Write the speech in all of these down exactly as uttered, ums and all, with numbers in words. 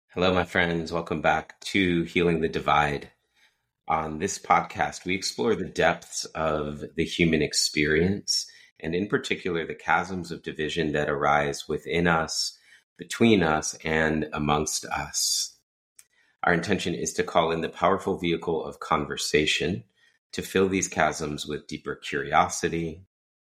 Hello, my friends. Welcome back to Healing the Divide. On this podcast, we explore the depths of the human experience, and in particular, the chasms of division that arise within us, between us, and amongst us. Our intention is to call in the powerful vehicle of conversation to fill these chasms with deeper curiosity,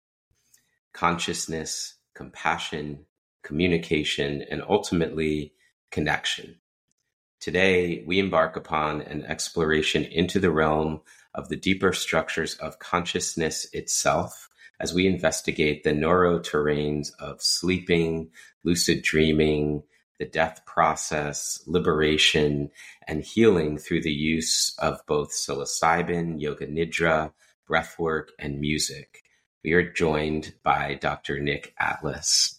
consciousness, compassion, communication, and ultimately connection. Today, we embark upon an exploration into the realm of the deeper structures of consciousness itself as we investigate the neuroterrains of sleeping, lucid dreaming, the death process, liberation, and healing through the use of both psilocybin, yoga nidra, breathwork, and music. We are joined by Doctor Nick Atlas.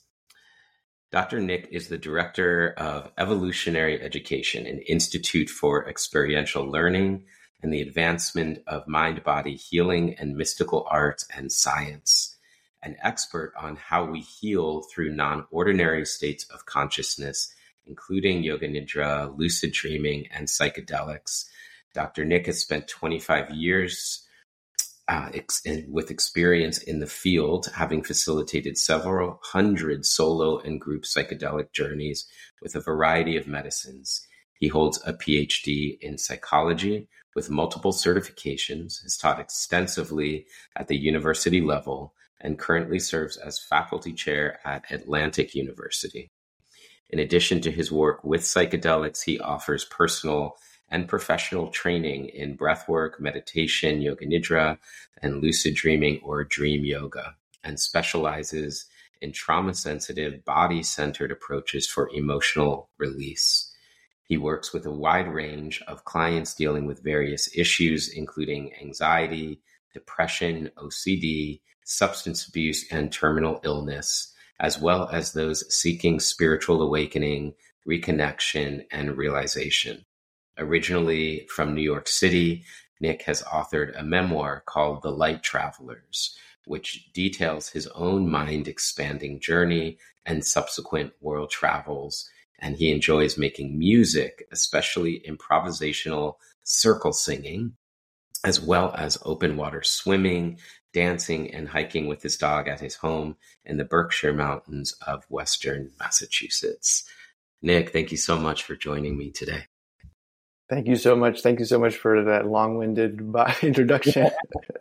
Doctor Nick is the Director of Evolutionary Education, an Institute for Experiential Learning and the Advancement of Mind-Body Healing and Mystical Arts and Science, an expert on how we heal through non-ordinary states of consciousness, including yoga nidra, lucid dreaming, and psychedelics. Doctor Nick has spent twenty-five years Uh, ex- with experience in the field, having facilitated several hundred solo and group psychedelic journeys with a variety of medicines. He holds a P H D in psychology with multiple certifications, has taught extensively at the university level, and currently serves as faculty chair at Atlantic University. In addition to his work with psychedelics, he offers personal and professional training in breathwork, meditation, yoga nidra, and lucid dreaming or dream yoga, and specializes in trauma-sensitive, body-centered approaches for emotional release. He works with a wide range of clients dealing with various issues, including anxiety, depression, O C D, substance abuse, and terminal illness, as well as those seeking spiritual awakening, reconnection, and realization. Originally from New York City, Nick has authored a memoir called The Light Travelers, which details his own mind-expanding journey and subsequent world travels. And he enjoys making music, especially improvisational circle singing, as well as open water swimming, dancing, and hiking with his dog at his home in the Berkshire Mountains of Western Massachusetts. Nick, thank you so much for joining me today. Thank you so much. Thank you so much for that long-winded introduction.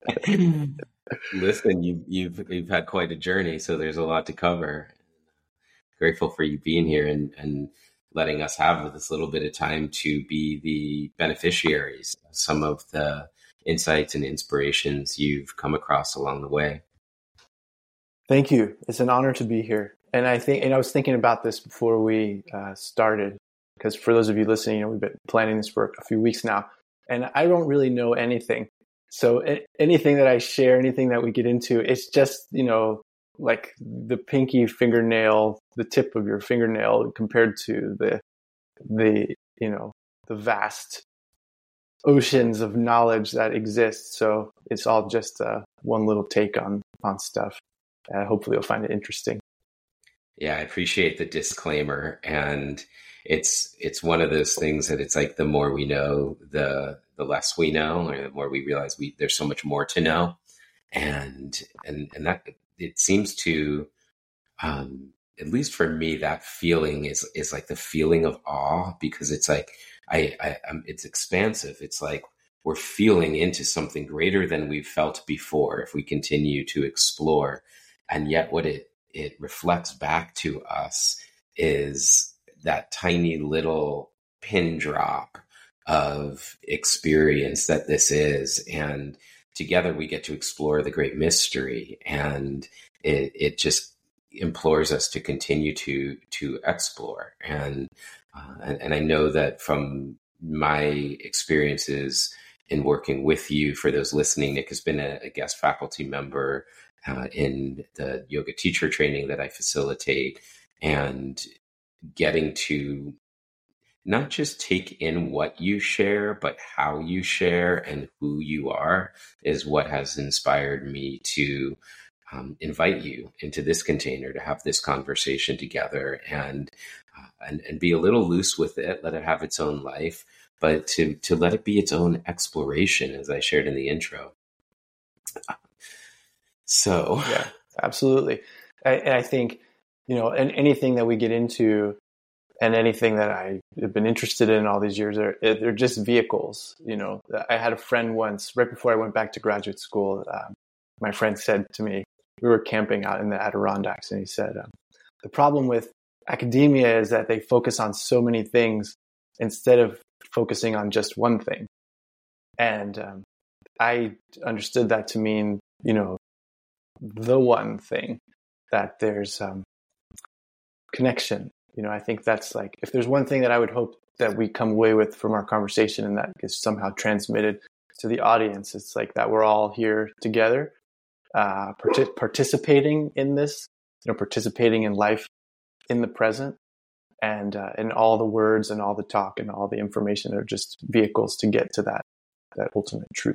Listen, you've, you've, you've had quite a journey, so there's a lot to cover. Grateful for you being here and, and letting us have this little bit of time to be the beneficiaries of some of the insights and inspirations you've come across along the way. Thank you. It's an honor to be here. And I think, and I was thinking about this before we uh, started, because for those of you listening, you know, we've been planning this for a few weeks now, and I don't really know anything. So anything that I share, anything that we get into, it's just, you know, like the pinky fingernail, the tip of your fingernail compared to the, the, you know, the vast oceans of knowledge that exist. So it's all just uh, one little take on, on stuff. Uh, hopefully you'll find it interesting. Yeah, I appreciate the disclaimer. And it's it's one of those things that it's like the more we know, the the less we know, or the more we realize we there's so much more to know. And and and that it seems to um at least for me, that feeling is is like the feeling of awe, because it's like I, I um, it's expansive. It's like we're feeling into something greater than we've felt before if we continue to explore. And yet what it it reflects back to us is that tiny little pin drop of experience that this is. And together we get to explore the great mystery. And it, it just implores us to continue to, to explore. And, uh, and, and I know that from my experiences in working with you, for those listening, Nick has been a, a guest faculty member uh, in the yoga teacher training that I facilitate, and getting to not just take in what you share, but how you share and who you are is what has inspired me to um, invite you into this container to have this conversation together and, uh, and, and be a little loose with it, let it have its own life, but to, to let it be its own exploration, as I shared in the intro. So, yeah, absolutely. I, and I think, you know, and anything that we get into and anything that I have been interested in all these years, are they're just vehicles. You know, I had a friend once, right before I went back to graduate school, um, my friend said to me, we were camping out in the Adirondacks, and he said, um, the problem with academia is that they focus on so many things instead of focusing on just one thing. And um, I understood that to mean, you know, the one thing, that there's um, connection. You know, I think that's like, if there's one thing that I would hope that we come away with from our conversation and that is somehow transmitted to the audience, it's like that we're all here together, uh, part- participating in this, you know, participating in life in the present, and uh, and all the words and all the talk and all the information are just vehicles to get to that that ultimate truth.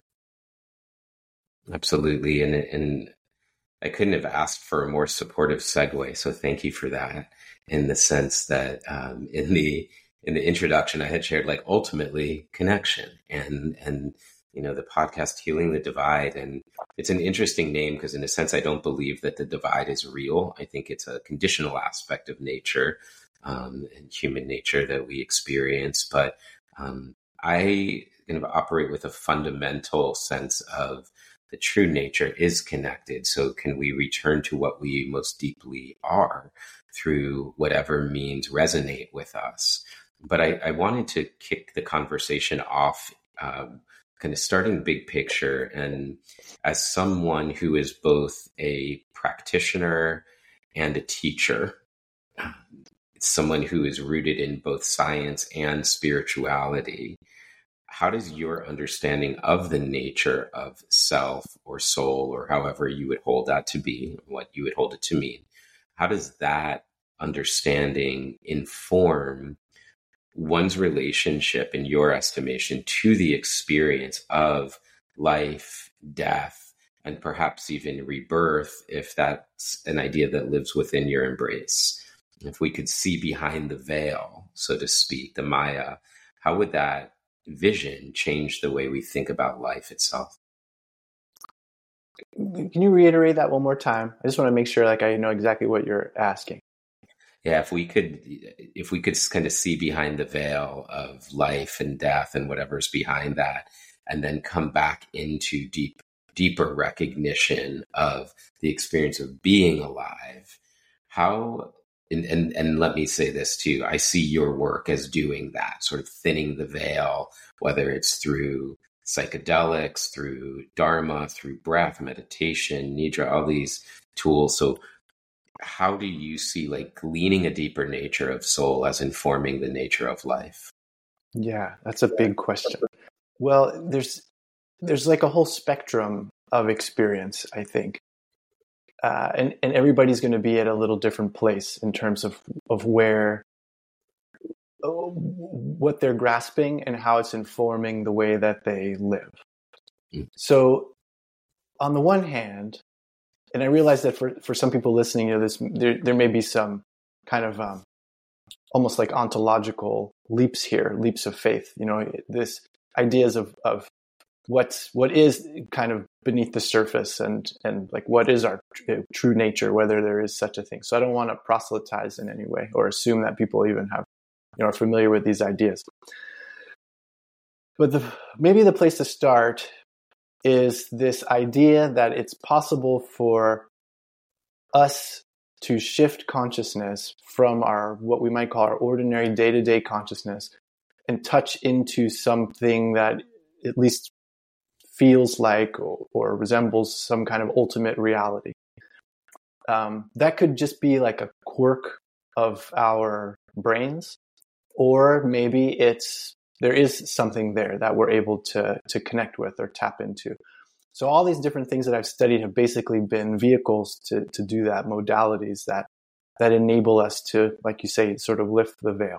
Absolutely, and and I couldn't have asked for a more supportive segue. So thank you for that. In the sense that um, in the in the introduction, I had shared like ultimately connection and and you know the podcast Healing the Divide, and it's an interesting name because in a sense I don't believe that the divide is real. I think it's a conditional aspect of nature um, and human nature that we experience. But um, I kind of operate with a fundamental sense of the true nature is connected. So can we return to what we most deeply are through whatever means resonate with us? But I, I wanted to kick the conversation off, um, kind of starting big picture. And as someone who is both a practitioner and a teacher, it's someone who is rooted in both science and spirituality. How does your understanding of the nature of self or soul, or however you would hold that to be, what you would hold it to mean, how does that understanding inform one's relationship, in your estimation, to the experience of life, death, and perhaps even rebirth, if that's an idea that lives within your embrace? If we could see behind the veil, so to speak, the Maya, how would that vision change the way we think about life itself? Can you reiterate that one more time? I just want to make sure like I know exactly what you're asking. Yeah, if we could, if we could kind of see behind the veil of life and death and whatever's behind that, and then come back into deep, deeper recognition of the experience of being alive, how, and, and, and let me say this too, I see your work as doing that, sort of thinning the veil, whether it's through psychedelics, through Dharma, through breath, meditation, Nidra, all these tools. So how do you see like gleaning a deeper nature of soul as informing the nature of life? Yeah, that's a big question. Well, there's there's like a whole spectrum of experience, I think. Uh, and, and everybody's going to be at a little different place in terms of, of where, what they're grasping and how it's informing the way that they live. Mm. So on the one hand, and I realize that for, for some people listening, you know, this, there, there may be some kind of um, almost like ontological leaps here, leaps of faith, you know, this ideas of, of what's, what is kind of beneath the surface and, and like what is our tr- true nature, whether there is such a thing. So I don't want to proselytize in any way or assume that people even have, you know, are familiar with these ideas. But the, maybe the place to start is this idea that it's possible for us to shift consciousness from our, what we might call our ordinary day-to-day consciousness, and touch into something that at least feels like or, or resembles some kind of ultimate reality. Um, that could just be like a quirk of our brains, or maybe it's there is something there that we're able to to connect with or tap into. So all these different things that I've studied have basically been vehicles to to do that, modalities that that enable us to, like you say, sort of lift the veil.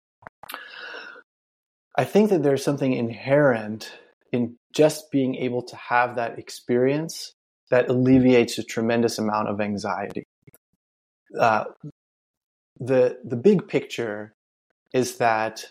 I think that there's something inherent in just being able to have that experience that alleviates a tremendous amount of anxiety. Uh, the the big picture is that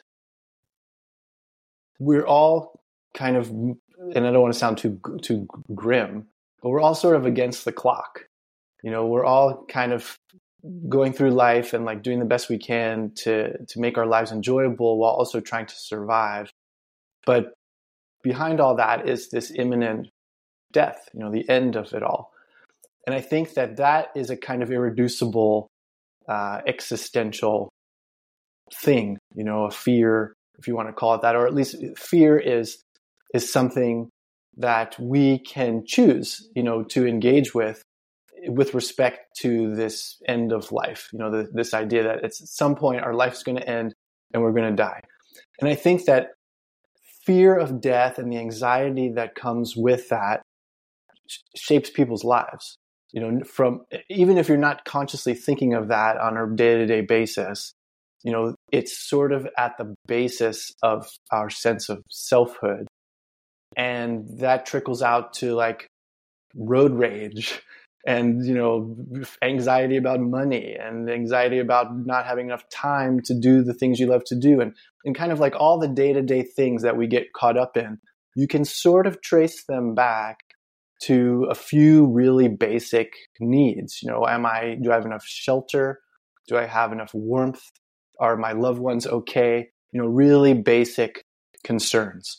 we're all kind of, and I don't want to sound too too grim, but we're all sort of against the clock. You know, we're all kind of going through life and like doing the best we can to to make our lives enjoyable while also trying to survive. But behind all that is this imminent death, you know, the end of it all. And I think that that is a kind of irreducible uh, existential thing, you know, a fear, if you want to call it that, or at least fear is is something that we can choose, you know, to engage with with respect to this end of life, you know, the, this idea that it's at some point our life's going to end and we're going to die. And I think that fear of death and the anxiety that comes with that shapes people's lives. You know, from even if you're not consciously thinking of that on a day-to-day basis, you know, it's sort of at the basis of our sense of selfhood. And that trickles out to like road rage and, you know, anxiety about money and anxiety about not having enough time to do the things you love to do. And, and kind of like all the day-to-day things that we get caught up in, you can sort of trace them back to a few really basic needs. You know, am I, do I have enough shelter? Do I have enough warmth? Are my loved ones okay? You know, really basic concerns.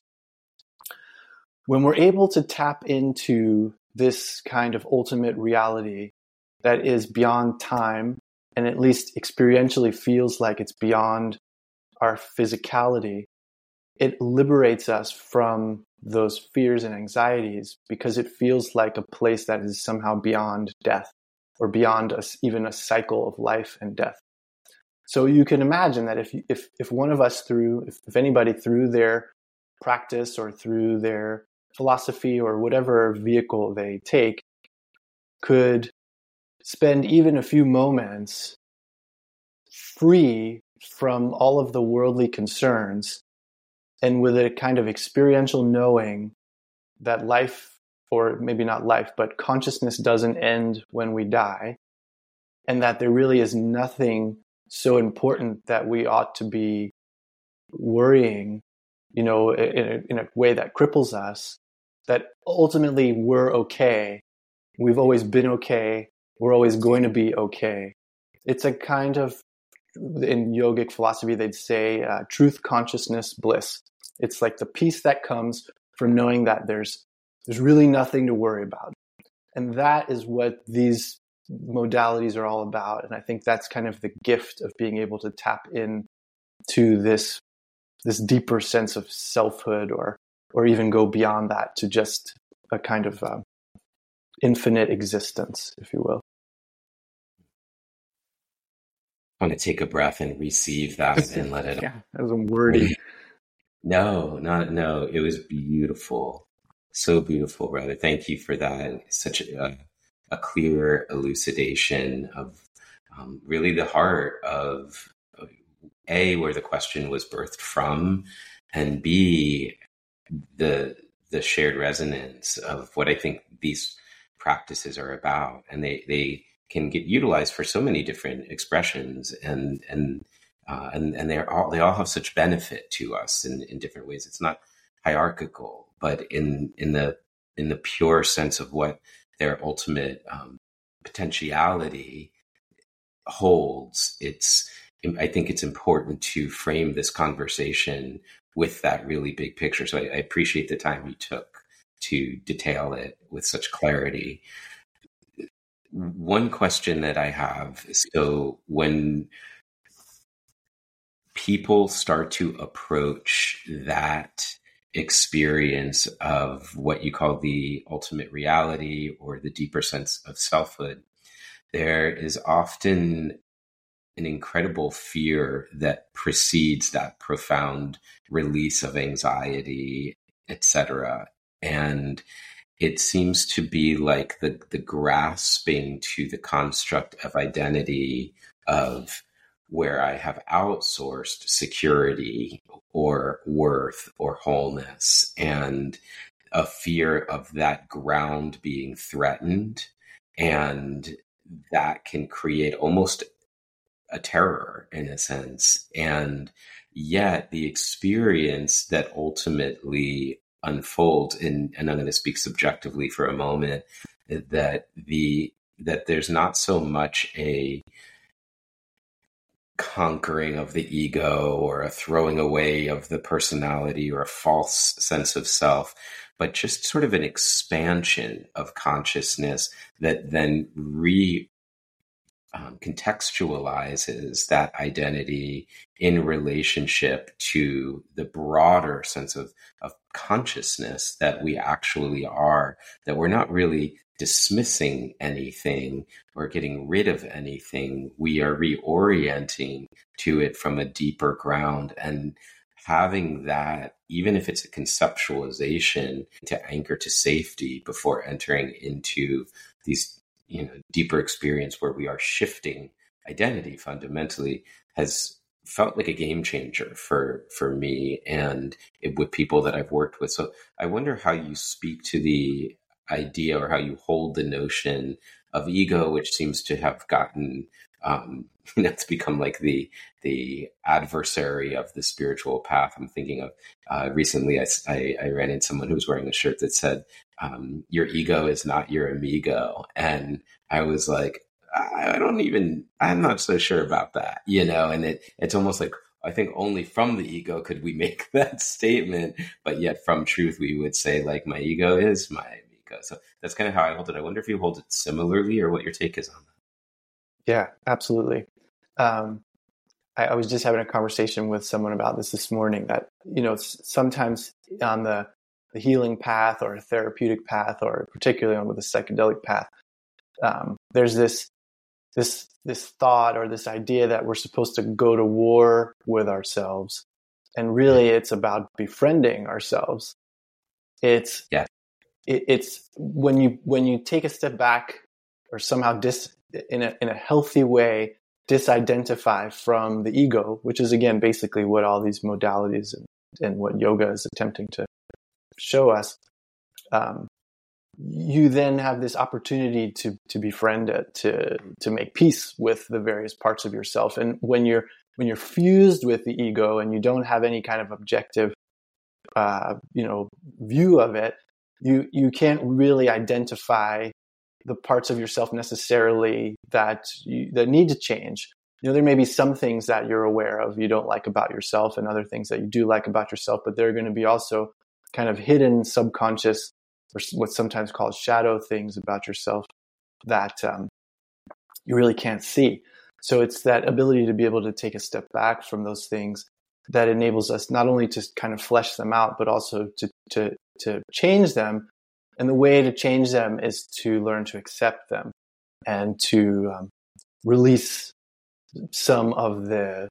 When we're able to tap into this kind of ultimate reality that is beyond time and at least experientially feels like it's beyond our physicality, it liberates us from those fears and anxieties because it feels like a place that is somehow beyond death or beyond us, even a cycle of life and death. So you can imagine that if if if one of us through, if, if anybody through their practice or through their philosophy or whatever vehicle they take could spend even a few moments free from all of the worldly concerns and with a kind of experiential knowing that life, or maybe not life, but consciousness doesn't end when we die, and that there really is nothing so important that we ought to be worrying, you know, in a, in a way that cripples us, that ultimately we're okay. We've always been okay. We're always going to be okay. It's a kind of, in yogic philosophy, they'd say uh, truth, consciousness, bliss. It's like the peace that comes from knowing that there's there's really nothing to worry about. And that is what these modalities are all about. And I think that's kind of the gift of being able to tap in to this this deeper sense of selfhood, or or even go beyond that to just a kind of uh, infinite existence, if you will. I want to take a breath and receive that and let it. Yeah, that was a wordy. No, not no. It was beautiful, so beautiful, brother. Thank you for that. Such a, a clear elucidation of um, really the heart of A, where the question was birthed from, and B, the the shared resonance of what I think these practices are about, and they they can get utilized for so many different expressions, and and uh, and and they're all they all have such benefit to us in, in different ways. It's not hierarchical, but in in the in the pure sense of what their ultimate um, potentiality holds. It's I think it's important to frame this conversation with that really big picture. So I, I appreciate the time you took to detail it with such clarity. One question that I have is, so when people start to approach that experience of what you call the ultimate reality or the deeper sense of selfhood, there is often an incredible fear that precedes that profound release of anxiety, et cetera. And it seems to be like the, the grasping to the construct of identity of where I have outsourced security or worth or wholeness. And a fear of that ground being threatened. And that can create almost a terror in a sense. And yet the experience that ultimately unfolds, and, and I'm going to speak subjectively for a moment, that the that there's not so much a conquering of the ego or a throwing away of the personality or a false sense of self, but just sort of an expansion of consciousness that then re um, contextualizes that identity in relationship to the broader sense of, of consciousness that we actually are, that we're not really dismissing anything or getting rid of anything. We are reorienting to it from a deeper ground, and having that, even if it's a conceptualization, to anchor to safety before entering into these, you know, deeper experience where we are shifting identity fundamentally, has felt like a game changer for for me and it, with people that I've worked with. So I wonder how you speak to the idea, or how you hold the notion of ego, which seems to have gotten um, it's become like the the adversary of the spiritual path. I'm thinking of uh, recently I, I, I ran into someone who was wearing a shirt that said, um, your ego is not your amigo. And I was like, I don't even, I'm not so sure about that, you know, and it it's almost like, I think only from the ego could we make that statement, but yet from truth, we would say like, my ego is my amigo. So that's kind of how I hold it. I wonder if you hold it similarly, or what your take is on that. Yeah, absolutely. Um, I, I was just having a conversation with someone about this this morning, that, you know, sometimes on the, the healing path or a therapeutic path, or particularly on with the psychedelic path, um, there's this, this, this thought or this idea that we're supposed to go to war with ourselves. And really it's about befriending ourselves. It's, yeah. it, it's when you, when you take a step back, or somehow dis, in a, in a healthy way, disidentify from the ego, which is again, basically what all these modalities and, and what yoga is attempting to show us. Um, you then have this opportunity to, to befriend it, to, to make peace with the various parts of yourself. And when you're, when you're fused with the ego and you don't have any kind of objective, uh, you know, view of it, you, you can't really identify the parts of yourself necessarily that you, that need to change. You know, there may be some things that you're aware of you don't like about yourself, and other things that you do like about yourself, but there are going to be also kind of hidden subconscious, or what's sometimes called shadow things about yourself that um, you really can't see. So it's that ability to be able to take a step back from those things that enables us not only to kind of flesh them out, but also to to to change them. And the way to change them is to learn to accept them and to um, release some of the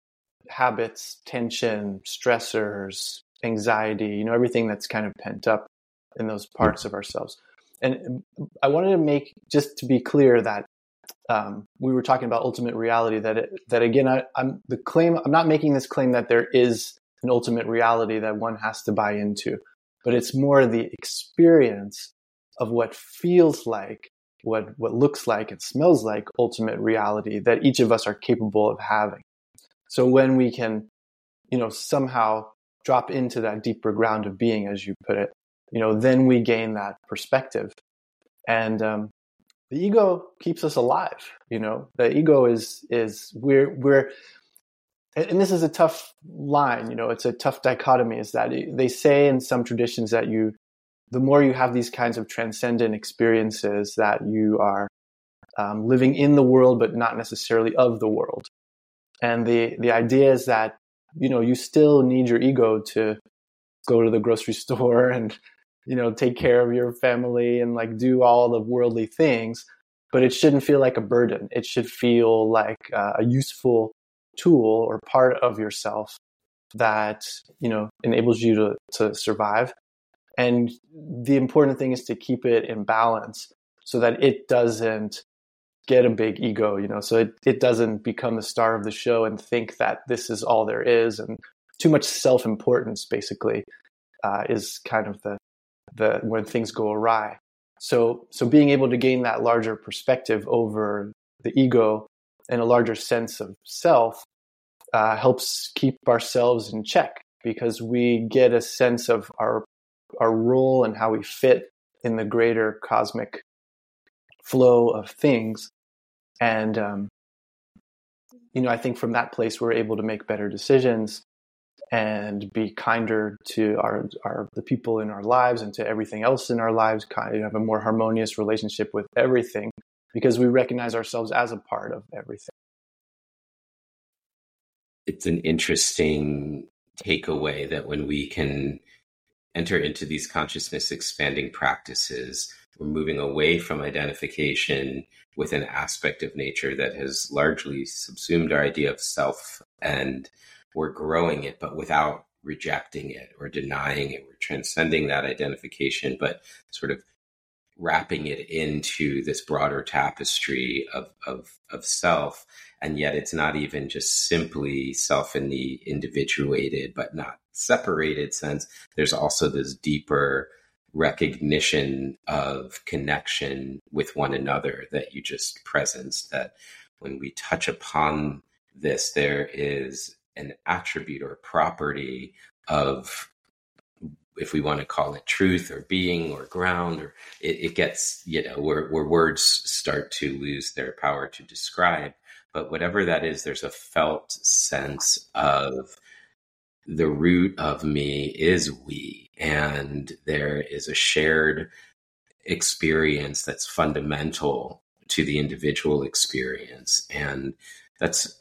habits, tension, stressors, anxiety, you know, everything that's kind of pent up in those parts of ourselves. And I wanted to make, just to be clear, that um, we were talking about ultimate reality, that, it, that again, I, I'm the claim, I'm not making this claim that there is an ultimate reality that one has to buy into. But it's more the experience of what feels like, what, what looks like and smells like ultimate reality that each of us are capable of having. So when we can, you know, somehow drop into that deeper ground of being, as you put it, you know, then we gain that perspective. And um, the ego keeps us alive. You know, the ego is, is we're, we're, and this is a tough line, you know, it's a tough dichotomy, is that they say in some traditions that you, the more you have these kinds of transcendent experiences, that you are um, living in the world, but not necessarily of the world. And the, the idea is that, you know, you still need your ego to go to the grocery store and, you know, take care of your family and like do all the worldly things, but it shouldn't feel like a burden. It should feel like uh, a useful tool or part of yourself that, you know, enables you to, to survive. And the important thing is to keep it in balance so that it doesn't get a big ego, you know, so it, it doesn't become the star of the show and think that this is all there is. And too much self-importance basically uh, is kind of the, the when things go awry. So so being able to gain that larger perspective over the ego and a larger sense of self uh, helps keep ourselves in check, because we get a sense of our our role and how we fit in the greater cosmic flow of things. And um, you know, I think from that place we're able to make better decisions and be kinder to our, our the people in our lives and to everything else in our lives, kind of have a more harmonious relationship with everything, because we recognize ourselves as a part of everything. It's an interesting takeaway that when we can enter into these consciousness expanding practices, we're moving away from identification with an aspect of nature that has largely subsumed our idea of self, and we're growing it, but without rejecting it or denying it. We're transcending that identification, but sort of wrapping it into this broader tapestry of, of, of self. And yet it's not even just simply self in the individuated, but not separated sense. There's also this deeper recognition of connection with one another that you just presenced, that when we touch upon this, there is an attribute or property of, if we want to call it truth or being or ground, or it, it gets, you know, where, where words start to lose their power to describe. But whatever that is, there's a felt sense of the root of me is we, and there is a shared experience that's fundamental to the individual experience. And that's,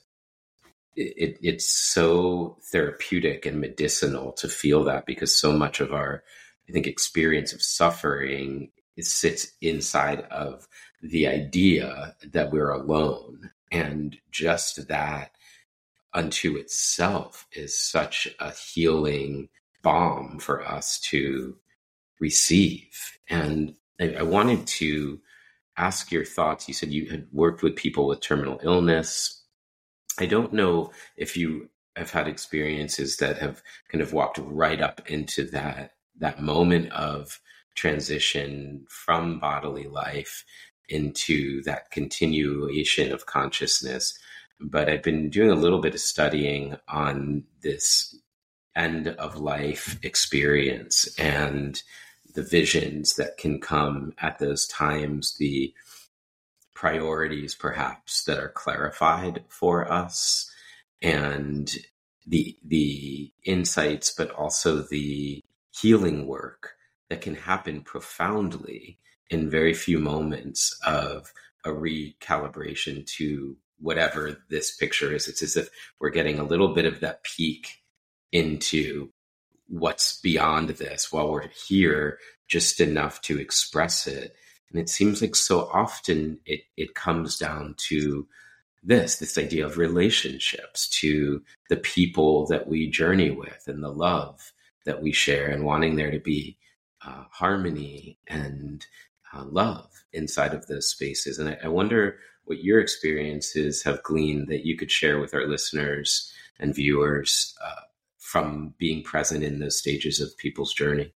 It, it's so therapeutic and medicinal to feel that, because so much of our, I think, experience of suffering is, sits inside of the idea that we're alone. And just that unto itself is such a healing balm for us to receive. And I, I wanted to ask your thoughts. You said you had worked with people with terminal illness. I don't know if you have had experiences that have kind of walked right up into that that moment of transition from bodily life into that continuation of consciousness. But I've been doing a little bit of studying on this end of life experience and the visions that can come at those times, the priorities perhaps that are clarified for us, and the the insights, but also the healing work that can happen profoundly in very few moments of a recalibration to whatever this picture is. It's as if we're getting a little bit of that peek into what's beyond this while we're here, just enough to express it. And it seems like so often it, it comes down to this, this idea of relationships, to the people that we journey with and the love that we share, and wanting there to be uh, harmony and uh, love inside of those spaces. And I, I wonder what your experiences have gleaned that you could share with our listeners and viewers uh, from being present in those stages of people's journey.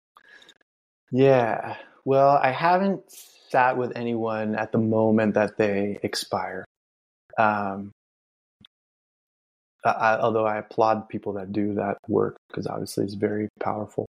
Yeah. Well, I haven't sat with anyone at the moment that they expire. Um, I, although I applaud people that do that work, because obviously it's very powerful.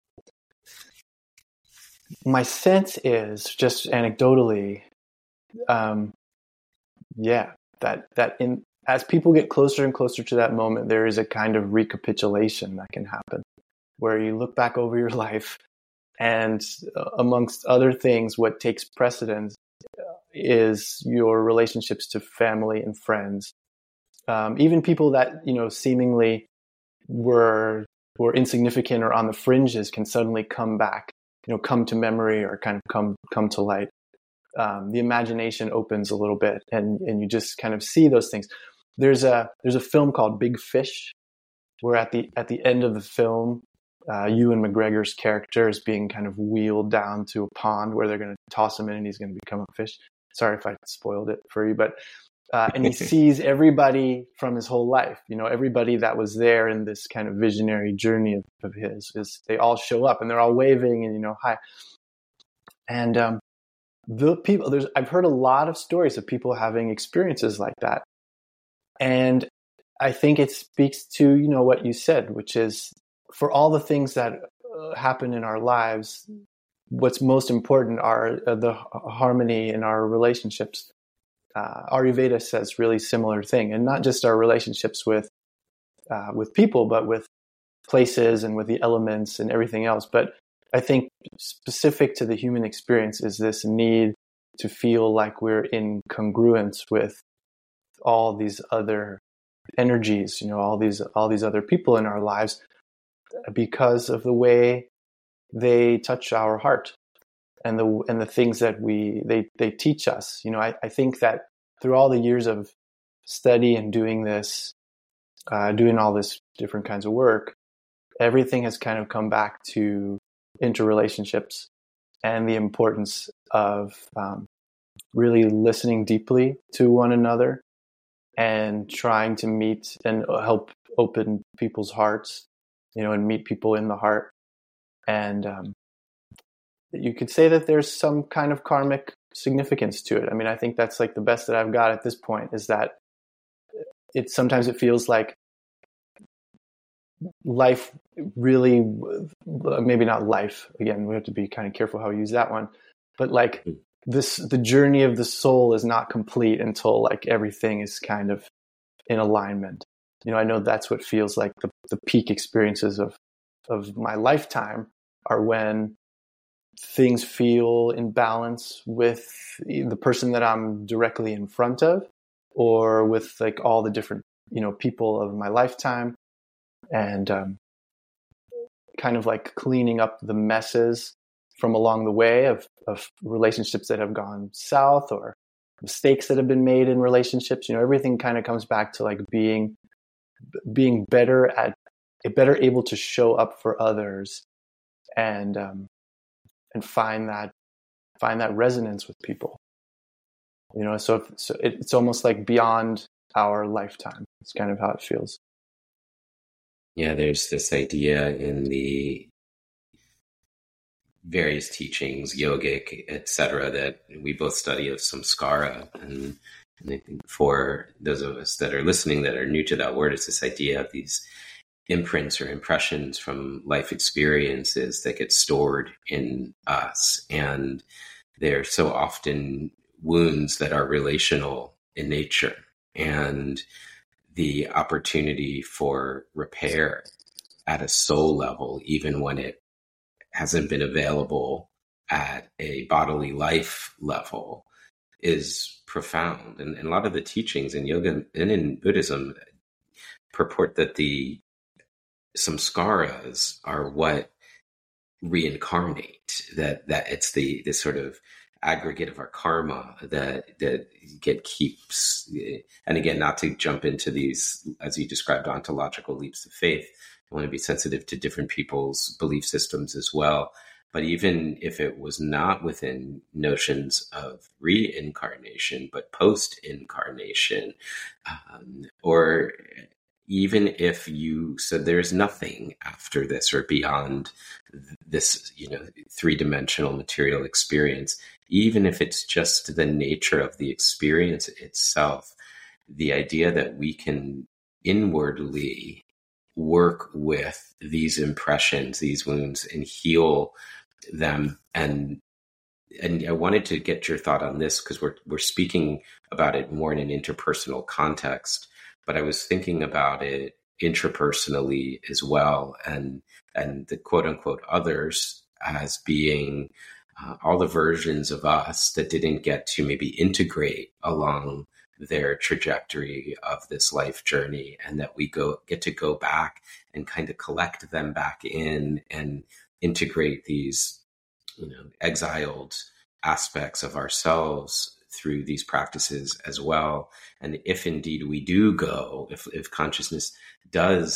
My sense is, just anecdotally, um, yeah, that that in as people get closer and closer to that moment, there is a kind of recapitulation that can happen, where you look back over your life, and uh, amongst other things, what takes precedence is your relationships to family and friends. Um, even people that, you know, seemingly were were insignificant or on the fringes can suddenly come back, you know, come to memory or kind of come come to light. Um, the imagination opens a little bit, and and you just kind of see those things. There's a there's a film called Big Fish, where at the at the end of the film, uh, Ewan McGregor's character is being kind of wheeled down to a pond where they're going to toss him in and he's going to become a fish. Sorry if I spoiled it for you, but Uh, and he sees everybody from his whole life, you know, everybody that was there in this kind of visionary journey of, of his, is they all show up and they're all waving and, you know, hi. And um, the people, there's, I've heard a lot of stories of people having experiences like that. And I think it speaks to, you know, what you said, which is for all the things that uh, happen in our lives, what's most important are uh, the harmony in our relationships. Uh, Ayurveda says really similar thing, and not just our relationships with uh, with people, but with places and with the elements and everything else. But I think specific to the human experience is this need to feel like we're in congruence with all these other energies, you know, all these all these other people in our lives, because of the way they touch our heart. And the and the things that we they they teach us, you know, I, I think that through all the years of study and doing this, uh, doing all this different kinds of work, everything has kind of come back to interrelationships and the importance of um, really listening deeply to one another and trying to meet and help open people's hearts, you know, and meet people in the heart. And um, you could say that there's some kind of karmic significance to it. I mean, I think that's like the best that I've got at this point, is that it sometimes it feels like life really, maybe not life, again, we have to be kind of careful how we use that one, but like this, the journey of the soul is not complete until like everything is kind of in alignment. You know, I know that's what feels like the, the peak experiences of, of my lifetime are when things feel in balance with the person that I'm directly in front of, or with like all the different, you know, people of my lifetime, and um, kind of like cleaning up the messes from along the way of, of relationships that have gone south, or mistakes that have been made in relationships. You know, everything kind of comes back to like being, being better at, better able to show up for others, and, um, and find that, find that resonance with people, you know, so, if, so it, it's almost like beyond our lifetime. It's kind of how it feels. Yeah, there's this idea in the various teachings, yogic, et cetera, that we both study of samskara. And, and I think for those of us that are listening that are new to that word, it's this idea of these imprints or impressions from life experiences that get stored in us. And they're so often wounds that are relational in nature. And the opportunity for repair at a soul level, even when it hasn't been available at a bodily life level, is profound. And, and a lot of the teachings in yoga and in Buddhism purport that the samskaras are what reincarnate, that that it's the this sort of aggregate of our karma that that get keeps. And again, not to jump into these, as you described, ontological leaps of faith. I want to be sensitive to different people's belief systems as well. But even if it was not within notions of reincarnation, but post-incarnation, um, or even if you said there's nothing after this or beyond this, you know, three-dimensional material experience, even if it's just the nature of the experience itself, the idea that we can inwardly work with these impressions, these wounds, and heal them. And and I wanted to get your thought on this, because we're we're speaking about it more in an interpersonal context, but I was thinking about it intrapersonally as well, and and the quote unquote others as being uh, all the versions of us that didn't get to maybe integrate along their trajectory of this life journey, and that we go get to go back and kind of collect them back in and integrate these, you know, exiled aspects of ourselves through these practices as well. And if indeed we do go, if, if consciousness does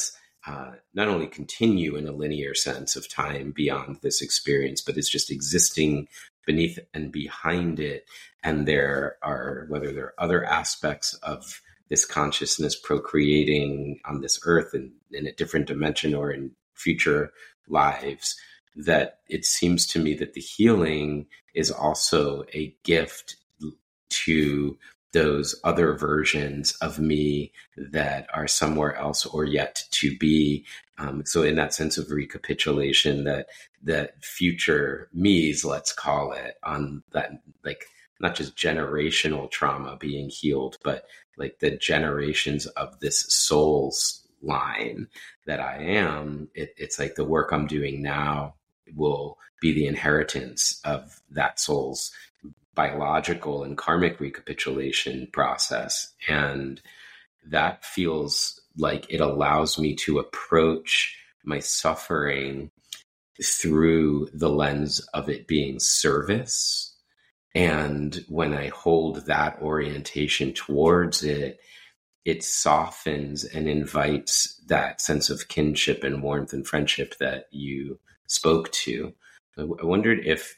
uh, not only continue in a linear sense of time beyond this experience, but it's just existing beneath and behind it. And there are, whether there are other aspects of this consciousness procreating on this earth and in a different dimension or in future lives, that it seems to me that the healing is also a gift to those other versions of me that are somewhere else or yet to be. Um, so in that sense of recapitulation, that that future me's, let's call it, on that, like, not just generational trauma being healed, but like the generations of this soul's line that I am, it, it's like the work I'm doing now will be the inheritance of that soul's biological and karmic recapitulation process. And that feels like it allows me to approach my suffering through the lens of it being service. And when I hold that orientation towards it, it softens and invites that sense of kinship and warmth and friendship that you spoke to. I wondered if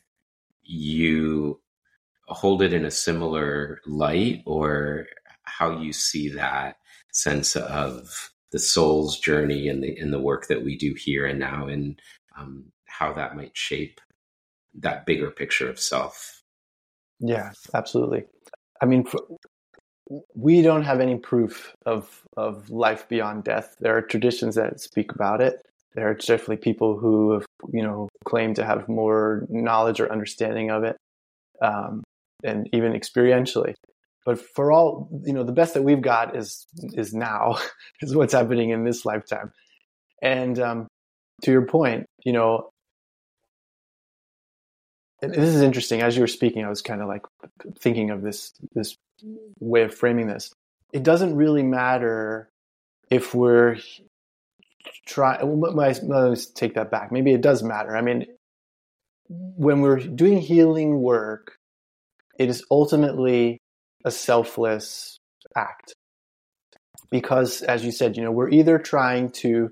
you hold it in a similar light, or how you see that sense of the soul's journey and the in the work that we do here and now, and um, how that might shape that bigger picture of self. Yeah, absolutely. I mean, for, we don't have any proof of of life beyond death. There are traditions that speak about it. There are definitely people who have, you know, claim to have more knowledge or understanding of it, um, and even experientially. But for all, you know, the best that we've got is is now, is what's happening in this lifetime. And um, to your point, you know, and this is interesting. As you were speaking, I was kind of like thinking of this this way of framing this. It doesn't really matter if we're trying. Well, let's take that back. Maybe it does matter. I mean, when we're doing healing work, it is ultimately a selfless act, because, as you said, you know, we're either trying to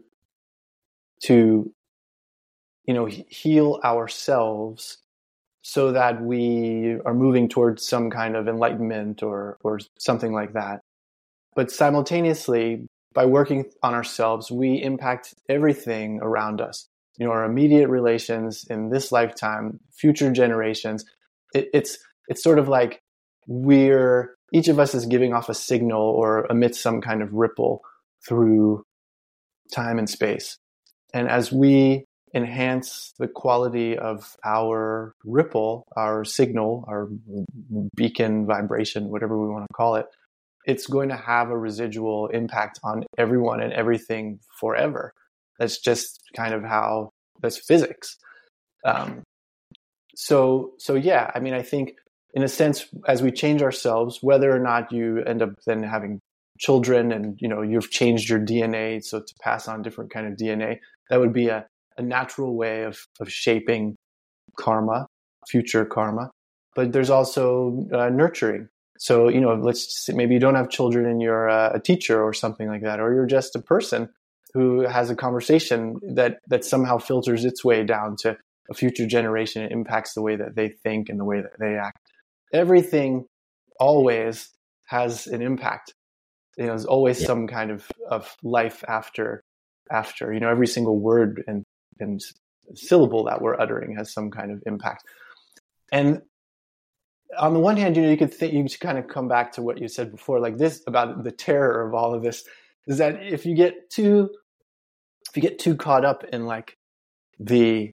to you know heal ourselves so that we are moving towards some kind of enlightenment or or something like that. But simultaneously, by working on ourselves, we impact everything around us. You know, our immediate relations in this lifetime, future generations. It, it's it's sort of like we're each of us is giving off a signal or emits some kind of ripple through time and space. And as we enhance the quality of our ripple, our signal, our beacon vibration, whatever we want to call it, it's going to have a residual impact on everyone and everything forever. That's just kind of how, that's physics. Um, so, so yeah, I mean, I think in a sense, as we change ourselves, whether or not you end up then having children and, you know, you've changed your D N A, so to pass on different kind of D N A, that would be a, a natural way of, of shaping karma, future karma. But there's also uh, nurturing. So, you know, let's say maybe you don't have children and you're a, a teacher or something like that, or you're just a person who has a conversation that, that somehow filters its way down to a future generation. It impacts the way that they think and the way that they act. Everything always has an impact. You know, there's always yeah. some kind of, of life after, after, you know, every single word and, and syllable that we're uttering has some kind of impact. And on the one hand, you know, you could think, you could kind of come back to what you said before, like this about the terror of all of this, is that if you get too, if you get too caught up in like the,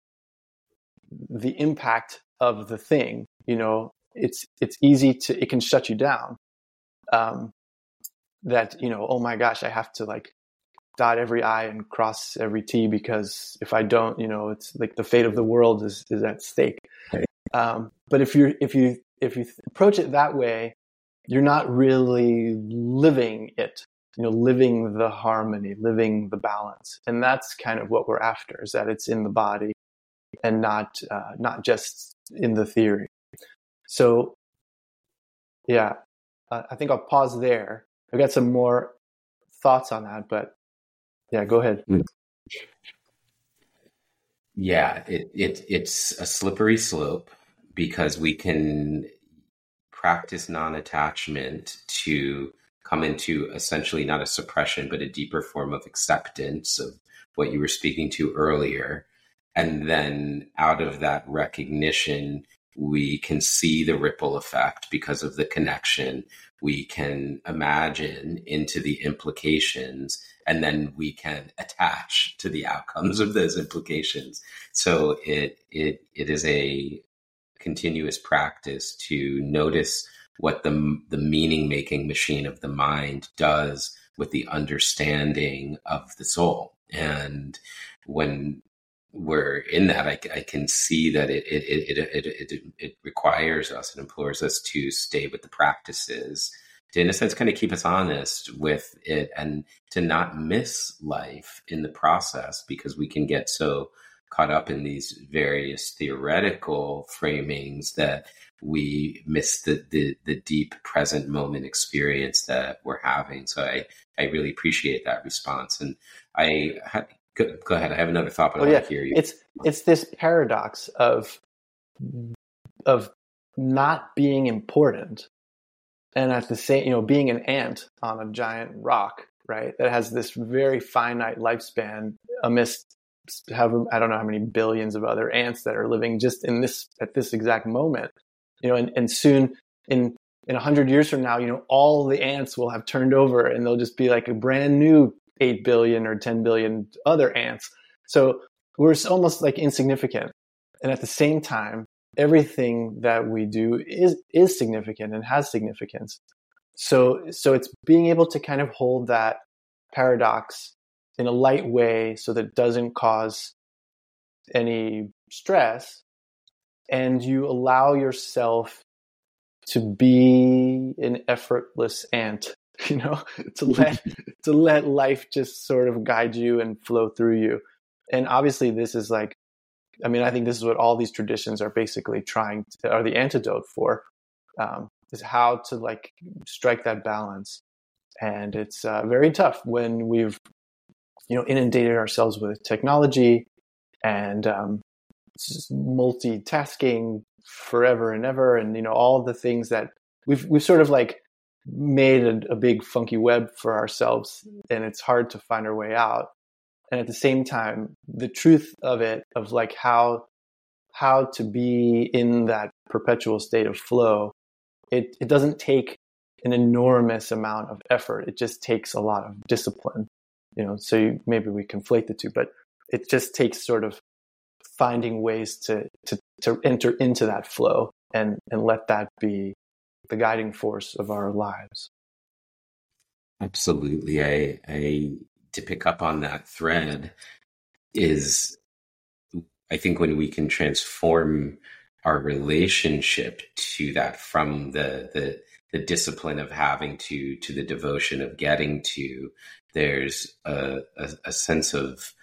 the impact of the thing, you know, it's, it's easy to, it can shut you down. Um, that, you know, oh my gosh, I have to like dot every I and cross every T, because if I don't, you know, it's like the fate of the world is, is at stake. Um, but if you if you if you approach it that way, you're not really living it, you know, living the harmony, living the balance, and that's kind of what we're after, is that it's in the body and not uh, not just in the theory. So, yeah, uh, I think I'll pause there. I've got some more thoughts on that, but Yeah, go ahead. Yeah, it, it it's a slippery slope because we can practice non-attachment to come into essentially not a suppression, but a deeper form of acceptance of what you were speaking to earlier. And then out of that recognition, we can see the ripple effect because of the connection. We can imagine into the implications, and then we can attach to the outcomes of those implications. So it it it is a continuous practice to notice what the the meaning making machine of the mind does with the understanding of the soul. And when we're in that, I, I can see that it it, it it it it requires us and implores us to stay with the practices to, in a sense, kind of keep us honest with it and to not miss life in the process, because we can get so caught up in these various theoretical framings that we miss the, the, the deep present moment experience that we're having. So I, I really appreciate that response. And I, go, go ahead. I have another thought, but oh, I want yeah. to hear you. It's, it's this paradox of, of not being important. And at the same, you know, being an ant on a giant rock, right? That has this very finite lifespan amidst have I don't know how many billions of other ants that are living just in this at this exact moment, you know, and, and soon in in a hundred years from now, you know, all the ants will have turned over and they'll just be like a brand new eight billion or ten billion other ants. So we're almost like insignificant, and at the same time, everything that we do is is significant and has significance. So so it's being able to kind of hold that paradox in a light way so that it doesn't cause any stress, and you allow yourself to be an effortless ant, you know, to let to let life just sort of guide you and flow through you. And obviously this is like, I mean, I think this is what all these traditions are basically trying to, are the antidote for, um, is how to like strike that balance. And it's uh, very tough when we've, you know, inundated ourselves with technology and um, multitasking forever and ever, and you know, all the things that we've we've sort of like made a, a big funky web for ourselves, and it's hard to find our way out. And at the same time, the truth of it, of like how how to be in that perpetual state of flow, it it doesn't take an enormous amount of effort. It just takes a lot of discipline. You know, so you, maybe we conflate the two, but it just takes sort of finding ways to, to, to enter into that flow and, and let that be the guiding force of our lives. Absolutely. I, I, to pick up on that thread is, I think when we can transform our relationship to that from the, the, the discipline of having to, to the devotion of getting to, there's a, a, a sense of,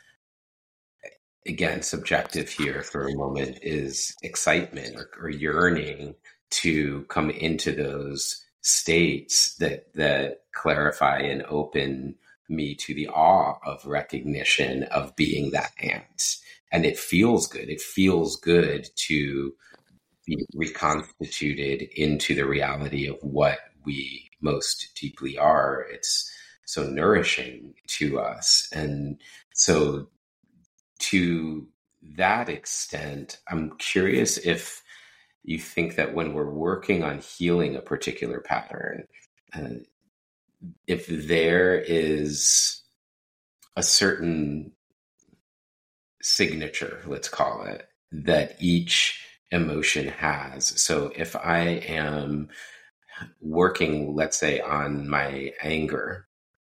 again, subjective here for a moment, is excitement or, or yearning to come into those states that, that clarify and open me to the awe of recognition of being that ant. And it feels good. It feels good to be reconstituted into the reality of what we most deeply are. It's so nourishing to us. And so to that extent, I'm curious if you think that when we're working on healing a particular pattern, uh, if there is a certain signature, let's call it, that each emotion has. So if I am working, let's say, on my anger,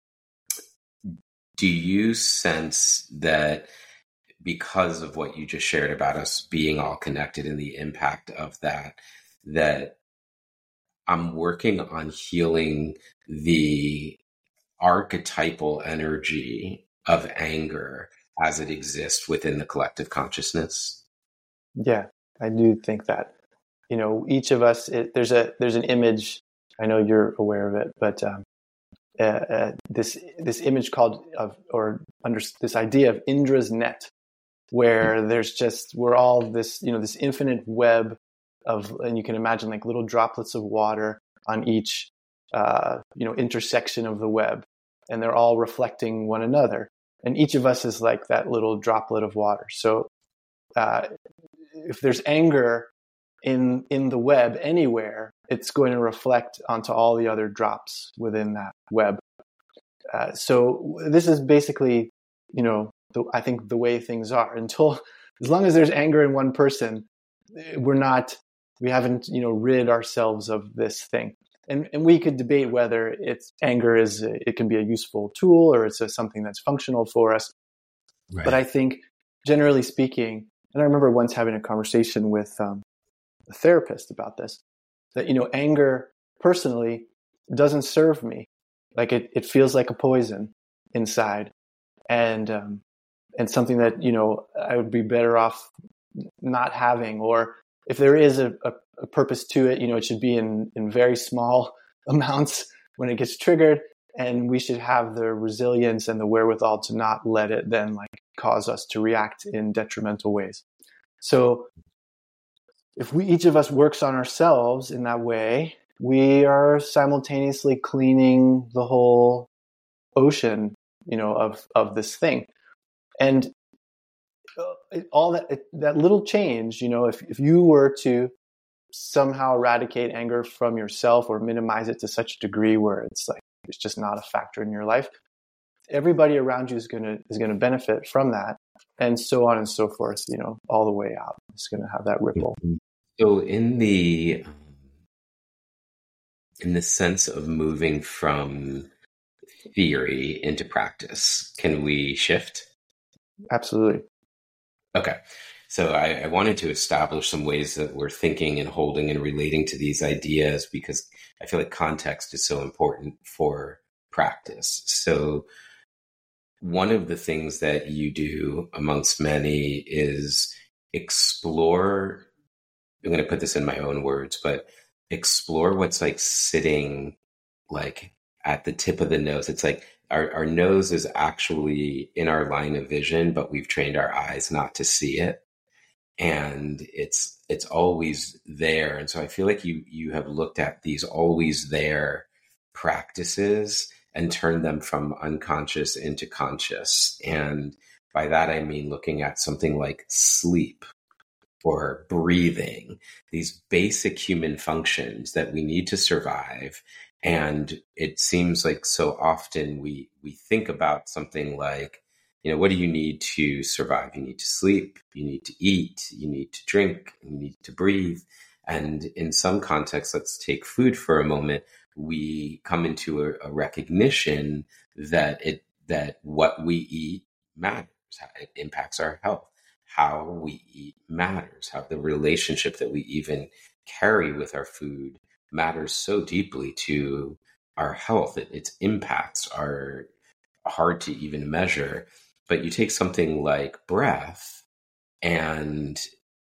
do you sense that because of what you just shared about us being all connected and the impact of that, that I'm working on healing the archetypal energy of anger as it exists within the collective consciousness? Yeah, I do think that, you know, each of us, it, there's a, there's an image, I know you're aware of it, but um, uh, uh, this this image called of or under this idea of Indra's net, where there's just we're all this you know this infinite web of, and you can imagine like little droplets of water on each uh, you know intersection of the web, and they're all reflecting one another, and each of us is like that little droplet of water. So uh, if there's anger in in the web anywhere, it's going to reflect onto all the other drops within that web. Uh, so this is basically, you know, the, I think the way things are. Until, as long as there's anger in one person, we're not, we haven't, you know, rid ourselves of this thing. And and we could debate whether it's anger is, it can be a useful tool or it's a, something that's functional for us. Right. But I think, generally speaking, and I remember once having a conversation with um, a therapist about this, that, you know, anger personally doesn't serve me. Like it, it feels like a poison inside, and um, and something that, you know, I would be better off not having. Or if there is a, a, a purpose to it, you know, it should be in, in very small amounts when it gets triggered, and we should have the resilience and the wherewithal to not let it then like cause us to react in detrimental ways. So if we, each of us works on ourselves in that way, we are simultaneously cleaning the whole ocean, you know, of, of this thing. And all that, that little change, you know, if, if you were to somehow eradicate anger from yourself or minimize it to such a degree where it's like, it's just not a factor in your life, everybody around you is going to, is going to benefit from that. And so on and so forth, you know, all the way out. It's going to have that ripple. So in the, in the sense of moving from theory into practice, can we shift? Absolutely. Okay. So I, I wanted to establish some ways that we're thinking and holding and relating to these ideas, because I feel like context is so important for practice. So one of the things that you do amongst many is explore, I'm going to put this in my own words, but explore what's like sitting like at the tip of the nose. It's like our, our nose is actually in our line of vision, but we've trained our eyes not to see it. And it's it's always there. And so I feel like you you have looked at these always there practices and turned them from unconscious into conscious. And by that, I mean looking at something like sleep or breathing, these basic human functions that we need to survive. And it seems like so often we we think about something like, you know, what do you need to survive? You need to sleep, you need to eat, you need to drink, you need to breathe. And in some contexts, let's take food for a moment, we come into a, a recognition that it that what we eat matters, how it impacts our health. How we eat matters, how the relationship that we even carry with our food matters so deeply to our health. It, its impacts are hard to even measure. But you take something like breath, and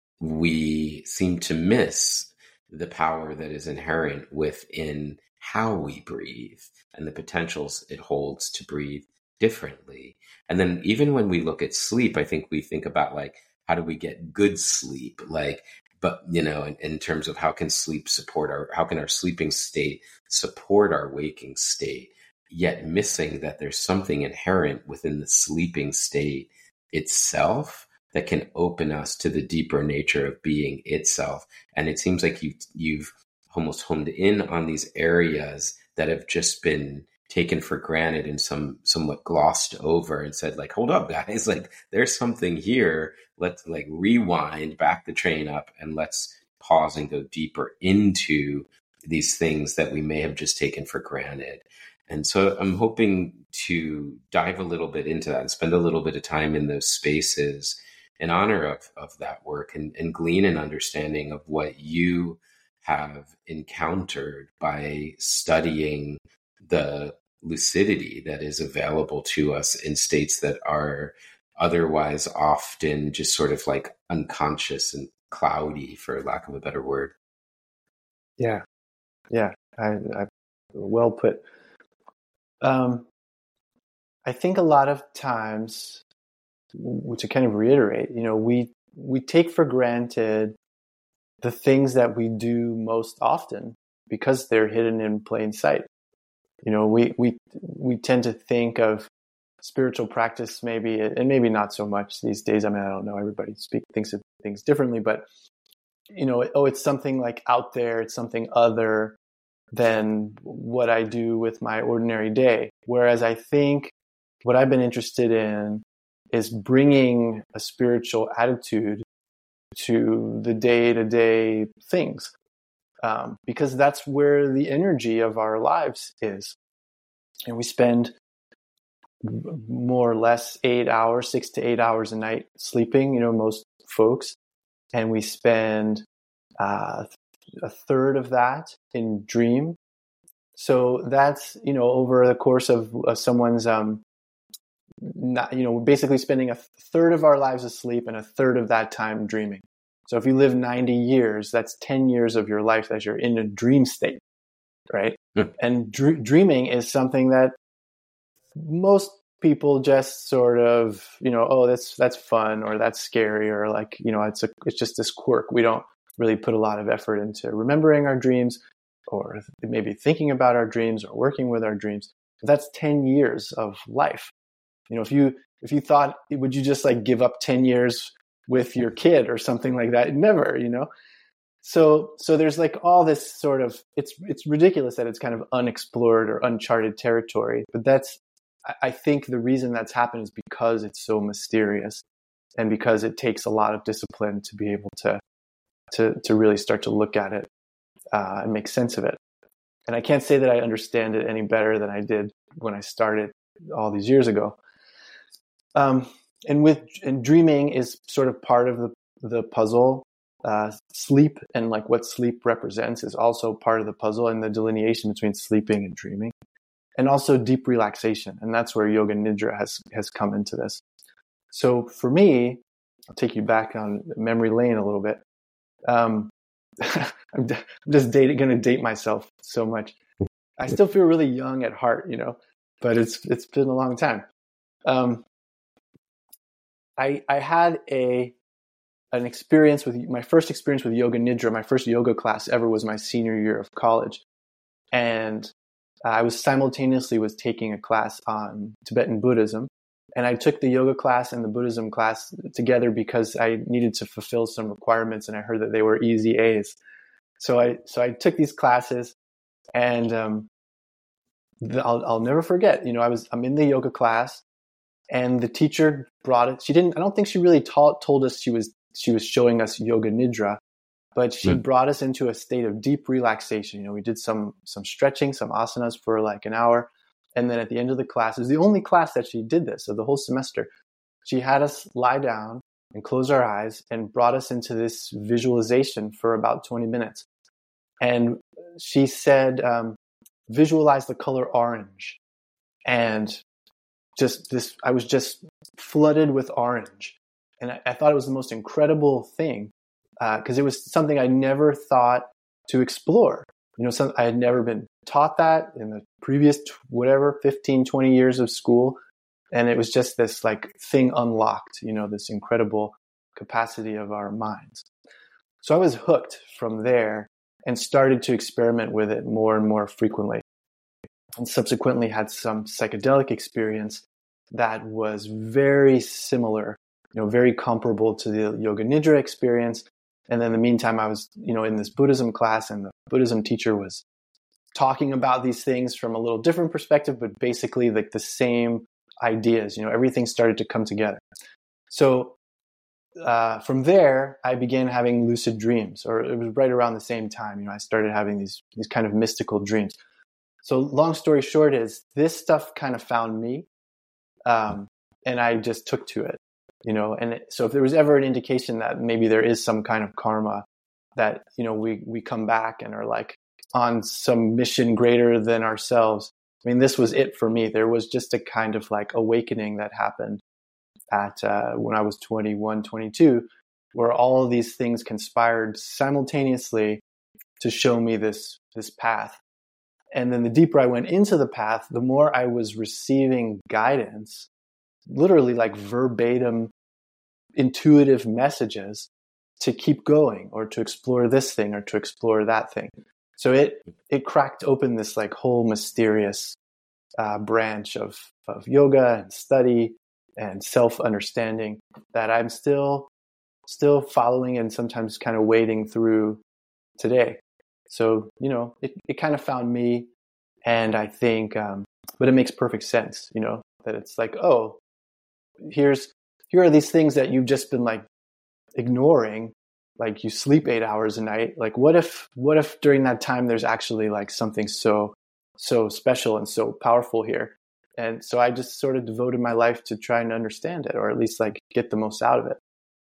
we seem to miss the power that is inherent within how we breathe and the potentials it holds to breathe differently. And then even when we look at sleep, I think we think about like, how do we get good sleep? Like, but, you know, in, in terms of how can sleep support our, how can our sleeping state support our waking state? Yet missing that there's something inherent within the sleeping state itself that can open us to the deeper nature of being itself. And it seems like you, you've almost honed in on these areas that have just been taken for granted and some somewhat glossed over, and said like, hold up, guys, like there's something here. Let's like rewind, back the train up, and let's pause and go deeper into these things that we may have just taken for granted. And so I'm hoping to dive a little bit into that and spend a little bit of time in those spaces in honor of, of that work, and, and glean an understanding of what you have encountered by studying the lucidity that is available to us in states that are otherwise often just sort of like unconscious and cloudy, for lack of a better word. Yeah. Yeah. I, I well put. Um, I think a lot of times, to kind of reiterate, you know, we we take for granted the things that we do most often because they're hidden in plain sight. You know, we we we tend to think of spiritual practice maybe, and maybe not so much these days. I mean, I don't know. Everybody speak, thinks of things differently, but you know, oh, it's something like out there. It's something other than what I do with my ordinary day. Whereas I think what I've been interested in is bringing a spiritual attitude to the day-to-day things, um, because that's where the energy of our lives is. And we spend more or less eight hours, six to eight hours a night sleeping, you know, most folks. And we spend uh, a third of that in dream. So that's, you know, over the course of uh, someone's, um, not, you know, we're basically spending a third of our lives asleep and a third of that time dreaming. So if you live ninety years, that's ten years of your life that you're in a dream state, right? Mm. And dr- dreaming is something that most people just sort of, you know, oh, that's that's fun, or that's scary, or like, you know, it's a it's just this quirk. We don't really put a lot of effort into remembering our dreams, or maybe thinking about our dreams, or working with our dreams. That's ten years of life. You know, if you if you thought, would you just like give up ten years with your kid or something like that? Never, you know. So so there's like all this sort of, it's it's ridiculous that it's kind of unexplored or uncharted territory. But that's, I think the reason that's happened is because it's so mysterious, and because it takes a lot of discipline to be able to to to really start to look at it uh, and make sense of it. And I can't say that I understand it any better than I did when I started all these years ago. Um, and with and dreaming is sort of part of the the puzzle. Uh, sleep and like what sleep represents is also part of the puzzle, and the delineation between sleeping and dreaming, and also deep relaxation. And that's where Yoga Nidra has has come into this. So for me, I'll take you back on memory lane a little bit. Um, I'm just dating, going to date myself so much. I still feel really young at heart, you know, but it's it's been a long time. Um, I I had a an experience with my first experience with Yoga Nidra. My first yoga class ever was my senior year of college, and I was simultaneously was taking a class on Tibetan Buddhism, and I took the yoga class and the Buddhism class together because I needed to fulfill some requirements, and I heard that they were easy A's. So I so I took these classes, and um, the, I'll I'll never forget. You know, I was I'm in the yoga class, and the teacher brought it. She didn't. I don't think she really taught told us she was she was showing us Yoga Nidra, but she mm. brought us into a state of deep relaxation. You know, we did some some stretching, some asanas for like an hour. And then at the end of the class, it was the only class that she did this of the whole semester. She had us lie down and close our eyes and brought us into this visualization for about twenty minutes. And she said, um, visualize the color orange. And just this, I was just flooded with orange. And I, I thought it was the most incredible thing because uh, it was something I never thought to explore. You know, some, I had never been taught that in the previous, whatever, fifteen, twenty years of school. And it was just this like thing unlocked, you know, this incredible capacity of our minds. So I was hooked from there and started to experiment with it more and more frequently. And subsequently had some psychedelic experience that was very similar, you know, very comparable to the Yoga Nidra experience. And then in the meantime, I was, you know, in this Buddhism class, and the Buddhism teacher was talking about these things from a little different perspective, but basically like the same ideas, you know, everything started to come together. So uh, from there, I began having lucid dreams, or it was right around the same time, you know, I started having these, these kind of mystical dreams. So long story short is this stuff kind of found me, um, and I just took to it. You know, and it, so if there was ever an indication that maybe there is some kind of karma that, you know, we, we come back and are like on some mission greater than ourselves. I mean, this was it for me. There was just a kind of like awakening that happened at, uh, when I was twenty-one, twenty-two, where all of these things conspired simultaneously to show me this, this path. And then the deeper I went into the path, the more I was receiving guidance, literally like verbatim intuitive messages to keep going or to explore this thing or to explore that thing. So it it cracked open this like whole mysterious uh, branch of, of yoga and study and self-understanding that I'm still still following and sometimes kind of wading through today. So, you know, it, it kind of found me, and I think, um, but it makes perfect sense, you know, that it's like, oh, here's, here are these things that you've just been like ignoring, like you sleep eight hours a night. Like, what if, what if during that time there's actually like something so, so special and so powerful here? And so I just sort of devoted my life to trying to understand it, or at least like get the most out of it.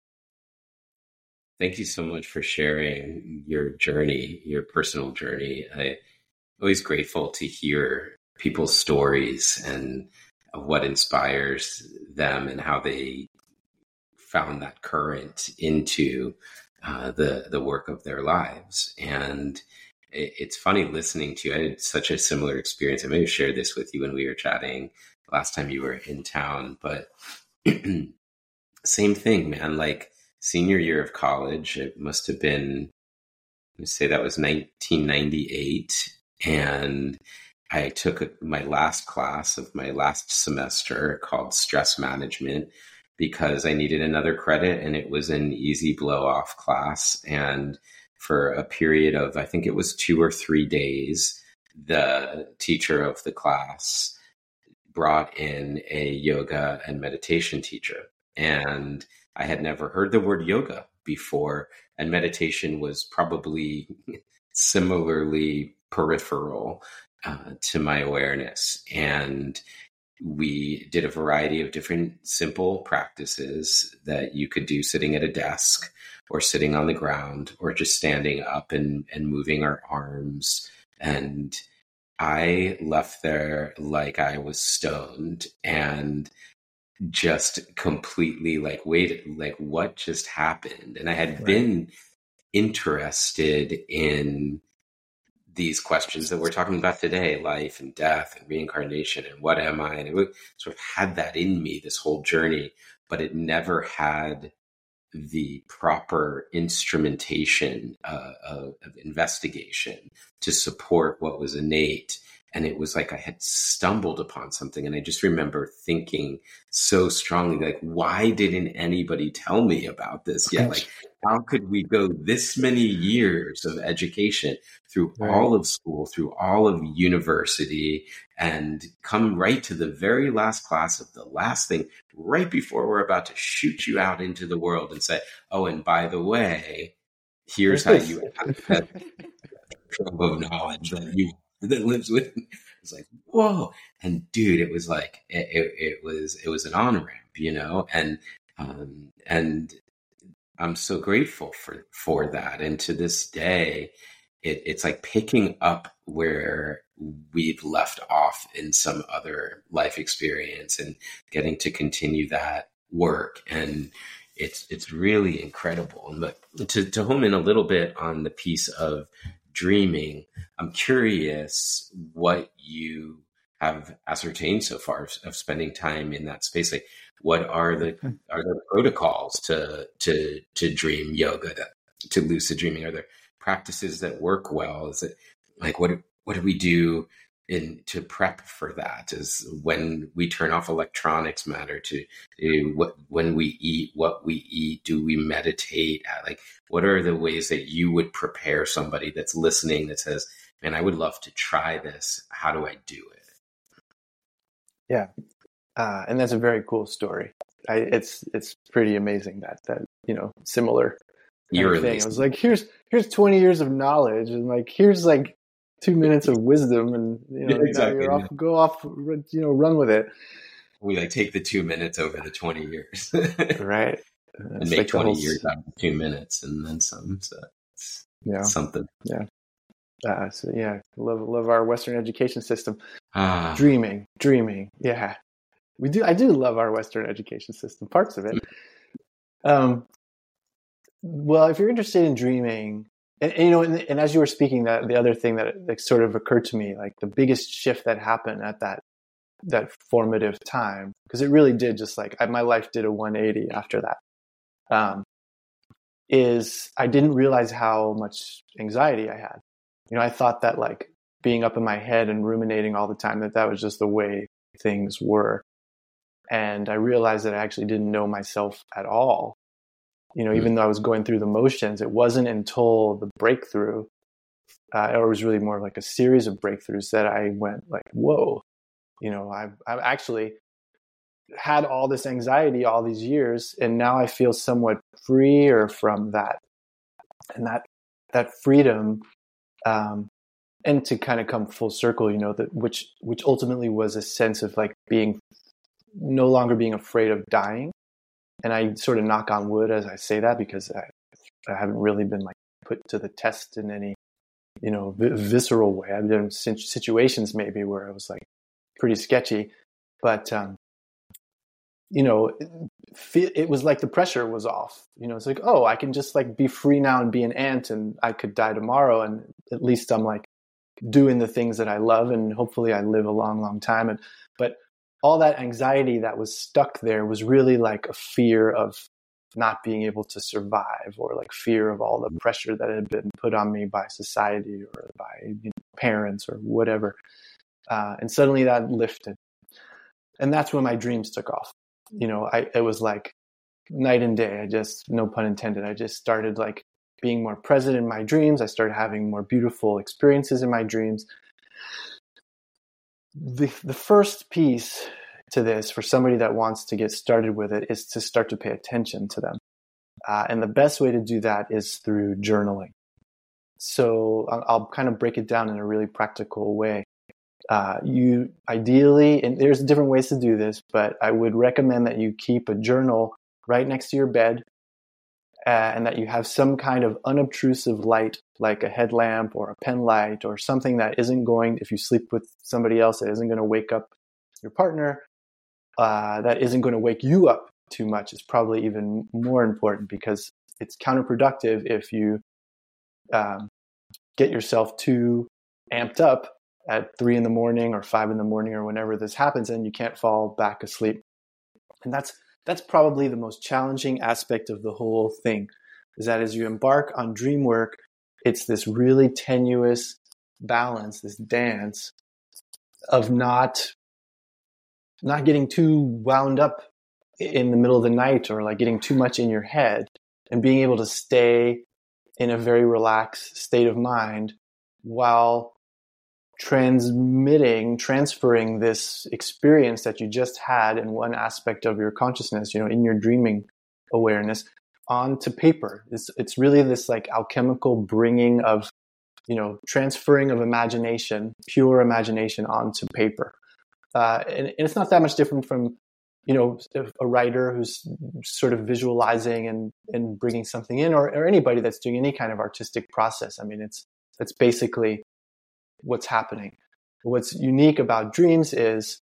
Thank you so much for sharing your journey, your personal journey. I'm always grateful to hear people's stories and what inspires them and how they found that current into uh, the the work of their lives. And it, it's funny listening to you. I had such a similar experience. I may have shared this with you when we were chatting last time you were in town, but same thing, man. Like, senior year of college, it must have been, let me say that was nineteen ninety-eight. And I took a, my last class of my last semester called stress management because I needed another credit, and it was an easy blow off class. And for a period of, I think it was two or three days, the teacher of the class brought in a yoga and meditation teacher. And I had never heard the word yoga before, and meditation was probably similarly peripheral uh, to my awareness. And we did a variety of different simple practices that you could do sitting at a desk or sitting on the ground or just standing up and, and moving our arms. And I left there like I was stoned and just completely like, wait, like what just happened? And I had right. been interested in these questions that we're talking about today, life and death and reincarnation and what am I? And it sort of had that in me, this whole journey, but it never had the proper instrumentation uh, of, of investigation to support what was innate. And it was like I had stumbled upon something. And I just remember thinking so strongly, like, why didn't anybody tell me about this yet? Like, how could we go this many years of education through right. all of school, through all of university, and come right to the very last class of the last thing, right before we're about to shoot you out into the world and say, oh, and by the way, here's how you have that trove of knowledge that you that lives with me. It's like, whoa. And dude, it was like, it, it, it was, it was an on-ramp, you know, and, um, and I'm so grateful for, for that. And to this day, it, it's like picking up where we've left off in some other life experience and getting to continue that work. And it's, it's really incredible. But to, to home in a little bit on the piece of dreaming, I'm curious what you have ascertained so far of, of spending time in that space. Like, what are the are there protocols to to to dream yoga, to, to lucid dreaming? Are there practices that work well? Is it like what what do we do in to prep for that? Is when we turn off electronics matter to uh, what when we eat, what we eat? Do we meditate? Like, what are the ways that you would prepare somebody that's listening that says, man, I would love to try this. How do I do it? Yeah. Uh, and that's a very cool story. I, it's, it's pretty amazing that, that, you know, similar You're thing. I was like, here's, here's twenty years of knowledge. And like, here's like two minutes of wisdom, and, you know, yeah, exactly, you're off, go off, you know, run with it. We like take the two minutes over the twenty years. Right. And it's make like twenty whole... years out of two minutes and then some. So it's yeah. something. Yeah. Uh, so yeah, love love our Western education system. Ah. Dreaming, dreaming. Yeah, we do. I do love our Western education system. Parts of it. Um. Well, if you're interested in dreaming, And, and you know, and, and as you were speaking, that the other thing that, that sort of occurred to me, like the biggest shift that happened at that that formative time, because it really did just like I, my life did a one eighty after that. Um, is I didn't realize how much anxiety I had. You know, I thought that like being up in my head and ruminating all the time, that that was just the way things were. And I realized that I actually didn't know myself at all. You know, even though I was going through the motions, it wasn't until the breakthrough, uh, or it was really more like a series of breakthroughs, that I went like, whoa, you know, I've, I've actually had all this anxiety all these years, and now I feel somewhat freer from that. And that, that freedom, um, and to kind of come full circle, you know, that which, which ultimately was a sense of like being, no longer being afraid of dying. And I sort of knock on wood as I say that, because I, I haven't really been like put to the test in any, you know, v- visceral way. I've been in situations maybe where it was like pretty sketchy, but, um, you know, it, it was like the pressure was off. You know, it's like, oh, I can just like be free now and be an ant, and I could die tomorrow. And at least I'm like doing the things that I love, and hopefully I live a long, long time. And, but all that anxiety that was stuck there was really like a fear of not being able to survive, or like fear of all the pressure that had been put on me by society or by, you know, parents or whatever. Uh, and suddenly that lifted. And that's when my dreams took off. You know, I, it was like night and day. I just, no pun intended, I just started like being more present in my dreams. I started having more beautiful experiences in my dreams. The, the first piece to this for somebody that wants to get started with it is to start to pay attention to them. Uh, and the best way to do that is through journaling. So I'll, I'll kind of break it down in a really practical way. Uh, you ideally, and there's different ways to do this, but I would recommend that you keep a journal right next to your bed, uh, and that you have some kind of unobtrusive light, like a headlamp or a pen light or something that isn't going, if you sleep with somebody else, that isn't going to wake up your partner, uh, that isn't going to wake you up too much. Is probably even more important, because it's counterproductive if you um, get yourself too amped up at three in the morning or five in the morning or whenever this happens, and you can't fall back asleep. And that's that's probably the most challenging aspect of the whole thing, is that as you embark on dream work, it's this really tenuous balance, this dance of not not getting too wound up in the middle of the night, or like getting too much in your head, and being able to stay in a very relaxed state of mind while transmitting, transferring this experience that you just had in one aspect of your consciousness, you know, in your dreaming awareness, onto paper. It's, it's really this like alchemical bringing of, you know, transferring of imagination, pure imagination, onto paper. Uh, and, and it's not that much different from, you know, a writer who's sort of visualizing and, and bringing something in, or, or anybody that's doing any kind of artistic process. I mean, it's, it's basically what's happening. What's unique about dreams is,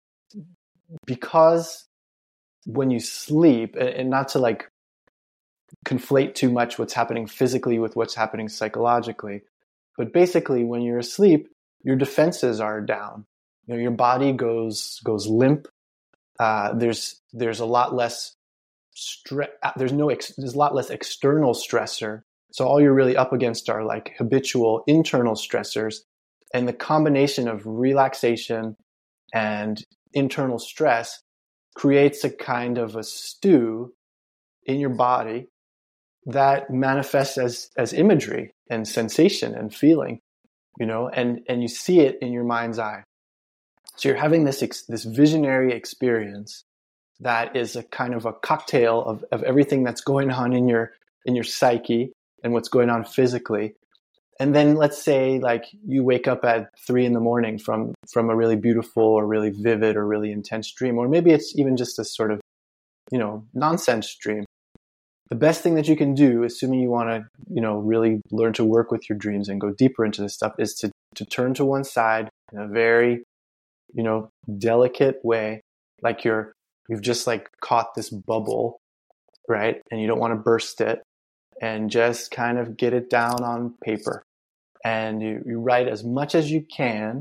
because when you sleep, and not to like conflate too much what's happening physically with what's happening psychologically, but basically when you're asleep, your defenses are down. You know, your body goes goes limp. Uh, there's there's a lot less stress. There's no ex- there's a lot less external stressor. So all you're really up against are like habitual internal stressors. And the combination of relaxation and internal stress creates a kind of a stew in your body that manifests as, as imagery and sensation and feeling, you know, and, and you see it in your mind's eye. So you're having this, ex- this visionary experience that is a kind of a cocktail of, of everything that's going on in your, in your psyche and what's going on physically. And then let's say like you wake up at three in the morning from, from a really beautiful or really vivid or really intense dream, or maybe it's even just a sort of, you know, nonsense dream. The best thing that you can do, assuming you want to, you know, really learn to work with your dreams and go deeper into this stuff, is to, to turn to one side in a very, you know, delicate way, like you're, you've just like caught this bubble, right? And you don't want to burst it. and just kind of get it down on paper. And you, you write as much as you can.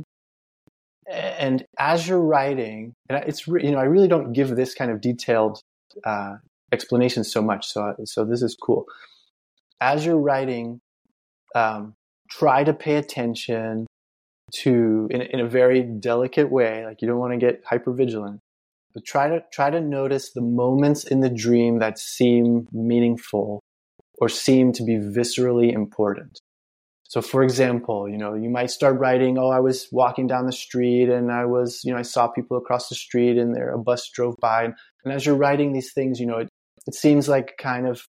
And as you're writing, and it's, you know, I really don't give this kind of detailed uh, explanation so much. So, so this is cool. As you're writing, um, try to pay attention to, in, in a very delicate way, like you don't want to get hypervigilant, but try to try to notice the moments in the dream that seem meaningful or seem to be viscerally important. So for example, you know, you might start writing, oh, I was walking down the street and I was, you know, I saw people across the street and there a bus drove by. And, and as you're writing these things, you know, it, it seems like kind of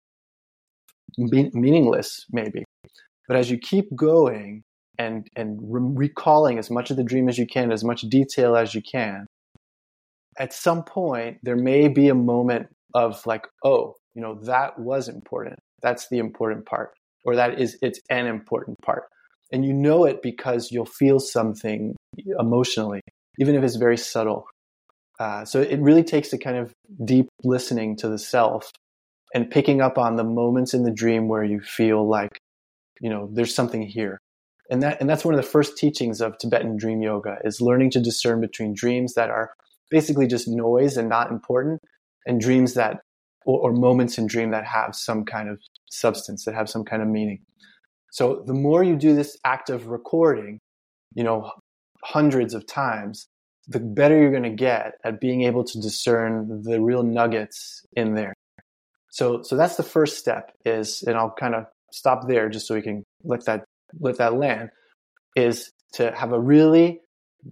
me- meaningless maybe. But as you keep going and, and re- recalling as much of the dream as you can, as much detail as you can, at some point, there may be a moment of like, oh, you know, that was important. That's the important part. Or that is, it's an important part. And you know it because you'll feel something emotionally, even if it's very subtle. Uh, so it really takes a kind of deep listening to the self and picking up on the moments in the dream where you feel like, you know, there's something here. And that, and that's one of the first teachings of Tibetan dream yoga, is learning to discern between dreams that are basically just noise and not important, and dreams that, or, or moments in dream that have some kind of substance, that have some kind of meaning. So the more you do this act of recording, you know, hundreds of times, the better you're going to get at being able to discern the real nuggets in there. So, so that's the first step is, and I'll kind of stop there just so we can let that, let that land, is to have a really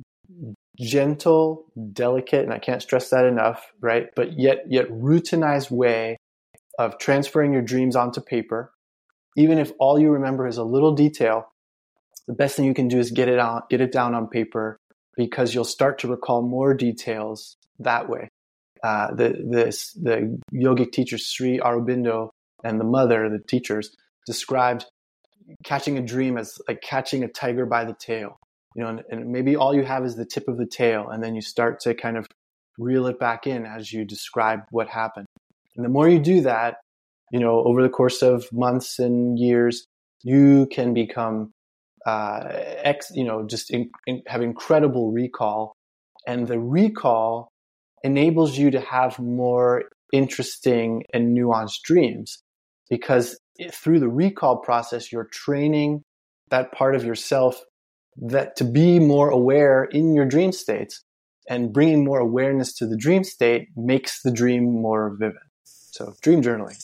gentle, delicate, and I can't stress that enough, right? But yet, yet routinized way of transferring your dreams onto paper. Even if all you remember is a little detail, the best thing you can do is get it on, get it down on paper, because you'll start to recall more details that way. Uh, the, this, the yogic teacher Sri Aurobindo and the mother, the teachers, described catching a dream as like catching a tiger by the tail. You know, and, and maybe all you have is the tip of the tail, and then you start to kind of reel it back in as you describe what happened. And the more you do that, you know, over the course of months and years, you can become, uh, ex, you know, just in, in, have incredible recall, and the recall enables you to have more interesting and nuanced dreams, because through the recall process, you're training that part of yourself that to be more aware in your dream states, and bringing more awareness to the dream state makes the dream more vivid. So dream journaling.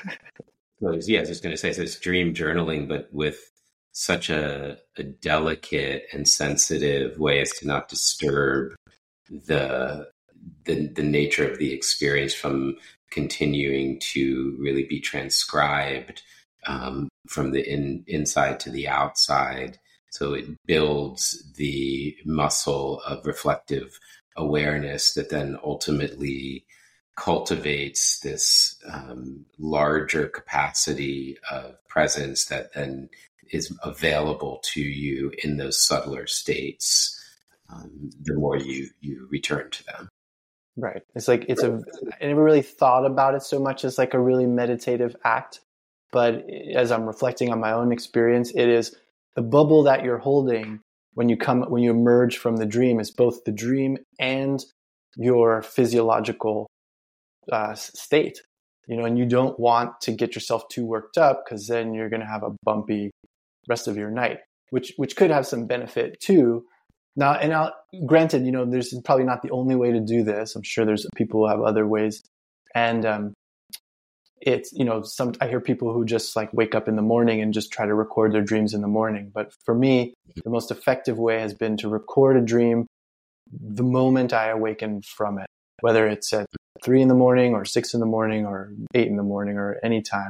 Well, yeah, I was just going to say, so it's dream journaling, but with such a, a delicate and sensitive way as to not disturb the, the the nature of the experience from continuing to really be transcribed um, from the in, inside to the outside. So it builds the muscle of reflective awareness that then ultimately cultivates this um, larger capacity of presence that then is available to you in those subtler states um, the more you, you return to them. Right. It's like, it's a, I never really thought about it so much as like a really meditative act, but as I'm reflecting on my own experience, it is the bubble that you're holding when you come, when you emerge from the dream is both the dream and your physiological uh, state, you know, and you don't want to get yourself too worked up, because then you're going to have a bumpy rest of your night, which, which could have some benefit too. Now, and now, granted, you know, there's probably not the only way to do this. I'm sure there's people who have other ways. And um, it's, you know, some, I hear people who just like wake up in the morning and just try to record their dreams in the morning. But for me, the most effective way has been to record a dream the moment I awaken from it, whether it's at three in the morning or six in the morning or eight in the morning or any time.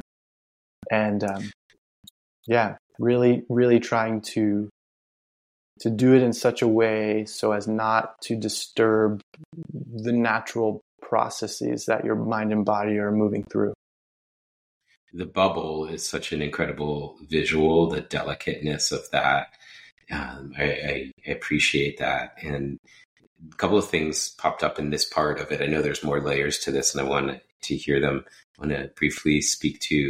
And um, yeah, really, really trying to to do it in such a way so as not to disturb the natural processes that your mind and body are moving through. The bubble is such an incredible visual, the delicateness of that. Um, I, I appreciate that. And a couple of things popped up in this part of it. I know there's more layers to this and I want to hear them. I want to briefly speak to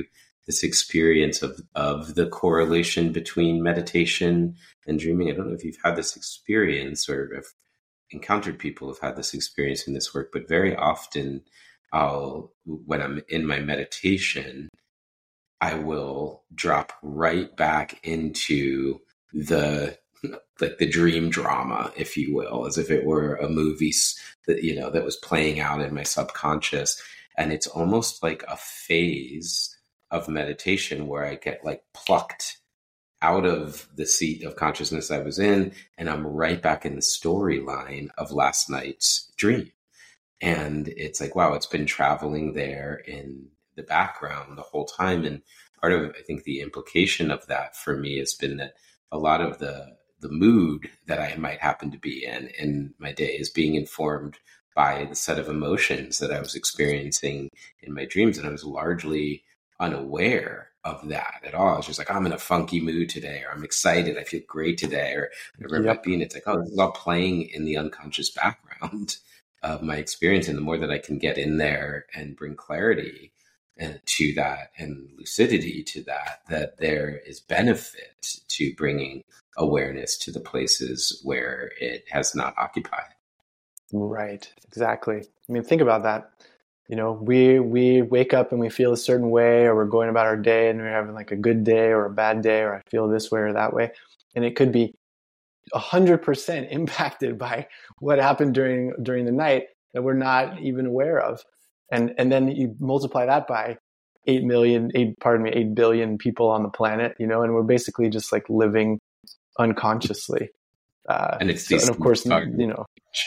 this experience of, of the correlation between meditation and dreaming. I don't know if you've had this experience or have encountered people who've had this experience in this work, but very often I'll, when I'm in my meditation, I will drop right back into the like the dream drama, if you will, as if it were a movie that, you know, that was playing out in my subconscious. And it's almost like a phase of meditation where I get like plucked out of the seat of consciousness I was in, and I'm right back in the storyline of last night's dream. And it's like, wow, it's been traveling there in the background the whole time. And part of, I think, the implication of that for me has been that a lot of the the mood that I might happen to be in in my day is being informed by the set of emotions that I was experiencing in my dreams. And I was largely unaware of that at all. It's just like, I'm in a funky mood today, or I'm excited, I feel great today, or whatever it Yep. might be. And it's like, oh, this is all playing in the unconscious background of my experience. And the more that I can get in there and bring clarity and to that and lucidity to that, that there is benefit to bringing awareness to the places where it has not occupied. Right. Exactly. I mean, think about that. You know, we we wake up and we feel a certain way, or we're going about our day and we're having like a good day or a bad day, or I feel this way or that way. And it could be a hundred percent impacted by what happened during during the night that we're not even aware of. And and then you multiply that by eight million, eight, pardon me, eight billion people on the planet, you know, and we're basically just like living unconsciously. Uh, And it's so, these and of course, you know,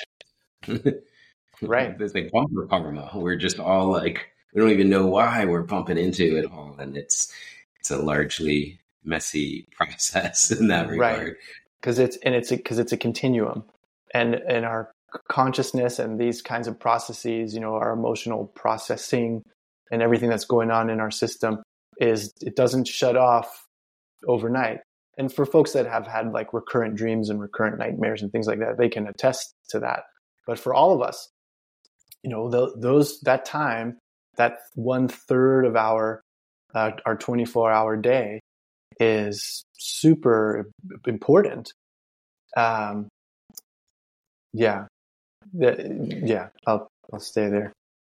right. There's like bumper karma. We're just all like, we don't even know why we're bumping into it all. And it's it's a largely messy process in that regard. Right. Because it's and it's because it's a continuum, and and our consciousness and these kinds of processes, you know, our emotional processing and everything that's going on in our system is it doesn't shut off overnight. And for folks that have had like recurrent dreams and recurrent nightmares and things like that, they can attest to that. But for all of us, you know, the, those that time, that one third of our uh, our twenty-four hour day is super important. Um, yeah, the, yeah, I'll I'll stay there.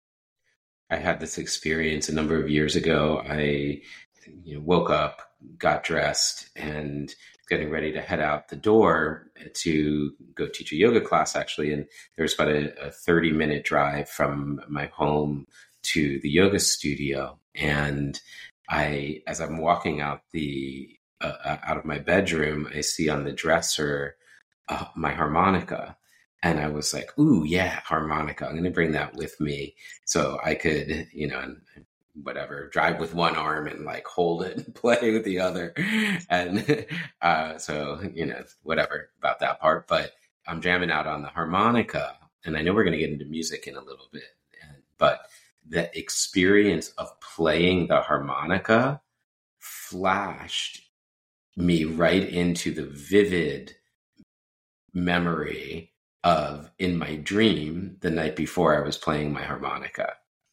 I had this experience a number of years ago. I you know, woke up, got dressed, and getting ready to head out the door to go teach a yoga class, actually. And there was about a, a thirty minute drive from my home to the yoga studio. And I, as I'm walking out the uh, out of my bedroom, I see on the dresser uh, my harmonica. And I was like, ooh, yeah, harmonica. I'm going to bring that with me so I could, you know, whatever, drive with one arm and like hold it and play with the other. And uh, so, you know, whatever about that part. But I'm jamming out on the harmonica. And I know we're going to get into music in a little bit. And, but the experience of playing the harmonica flashed me right into the vivid memory of in my dream the night before I was playing my harmonica.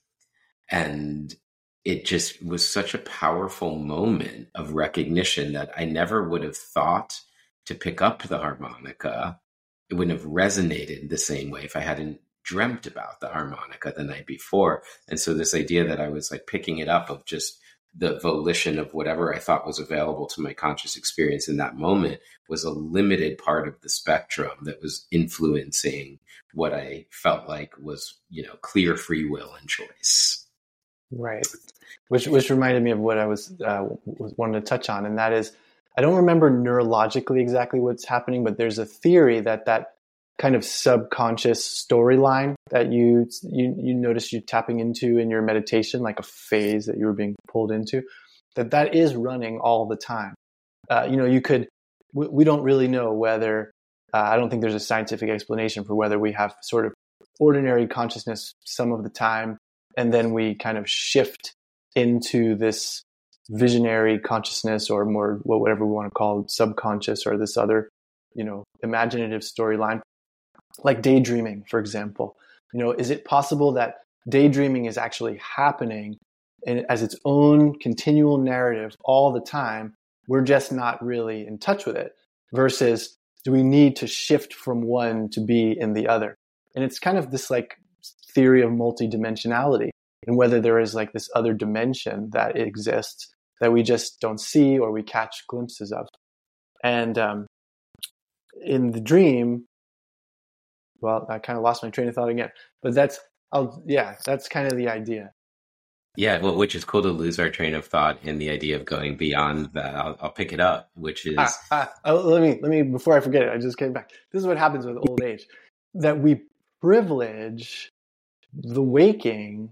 And it just was such a powerful moment of recognition that I never would have thought to pick up the harmonica. It wouldn't have resonated the same way if I hadn't dreamt about the harmonica the night before. And so this idea that I was like picking it up of just the volition of whatever I thought was available to my conscious experience in that moment was a limited part of the spectrum that was influencing what I felt like was, you know, clear free will and choice. Right. Which which reminded me of what I was uh, was wanting to touch on, and that is, I don't remember neurologically exactly what's happening, but there's a theory that that kind of subconscious storyline that you you you notice you tapping into in your meditation, like a phase that you were being pulled into, that that is running all the time. Uh, you know, you could we, we don't really know whether uh, I don't think there's a scientific explanation for whether we have sort of ordinary consciousness some of the time, and then we kind of shift into this visionary consciousness, or more whatever we want to call it, subconscious, or this other, you know, imaginative storyline, like daydreaming, for example. You know, is it possible that daydreaming is actually happening and as its own continual narrative all the time. We're just not really in touch with it, versus do we need to shift from one to be in the other? And it's kind of this like theory of multidimensionality, and whether there is like this other dimension that exists that we just don't see or we catch glimpses of. And um, in the dream, well, I kind of lost my train of thought again, but that's, I'll, yeah, that's kind of the idea. Yeah, well, which is cool to lose our train of thought in the idea of going beyond that. I'll, I'll pick it up, which is ah, ah, oh, let me let me before I forget it. I just came back. This is what happens with old age, that we privilege the waking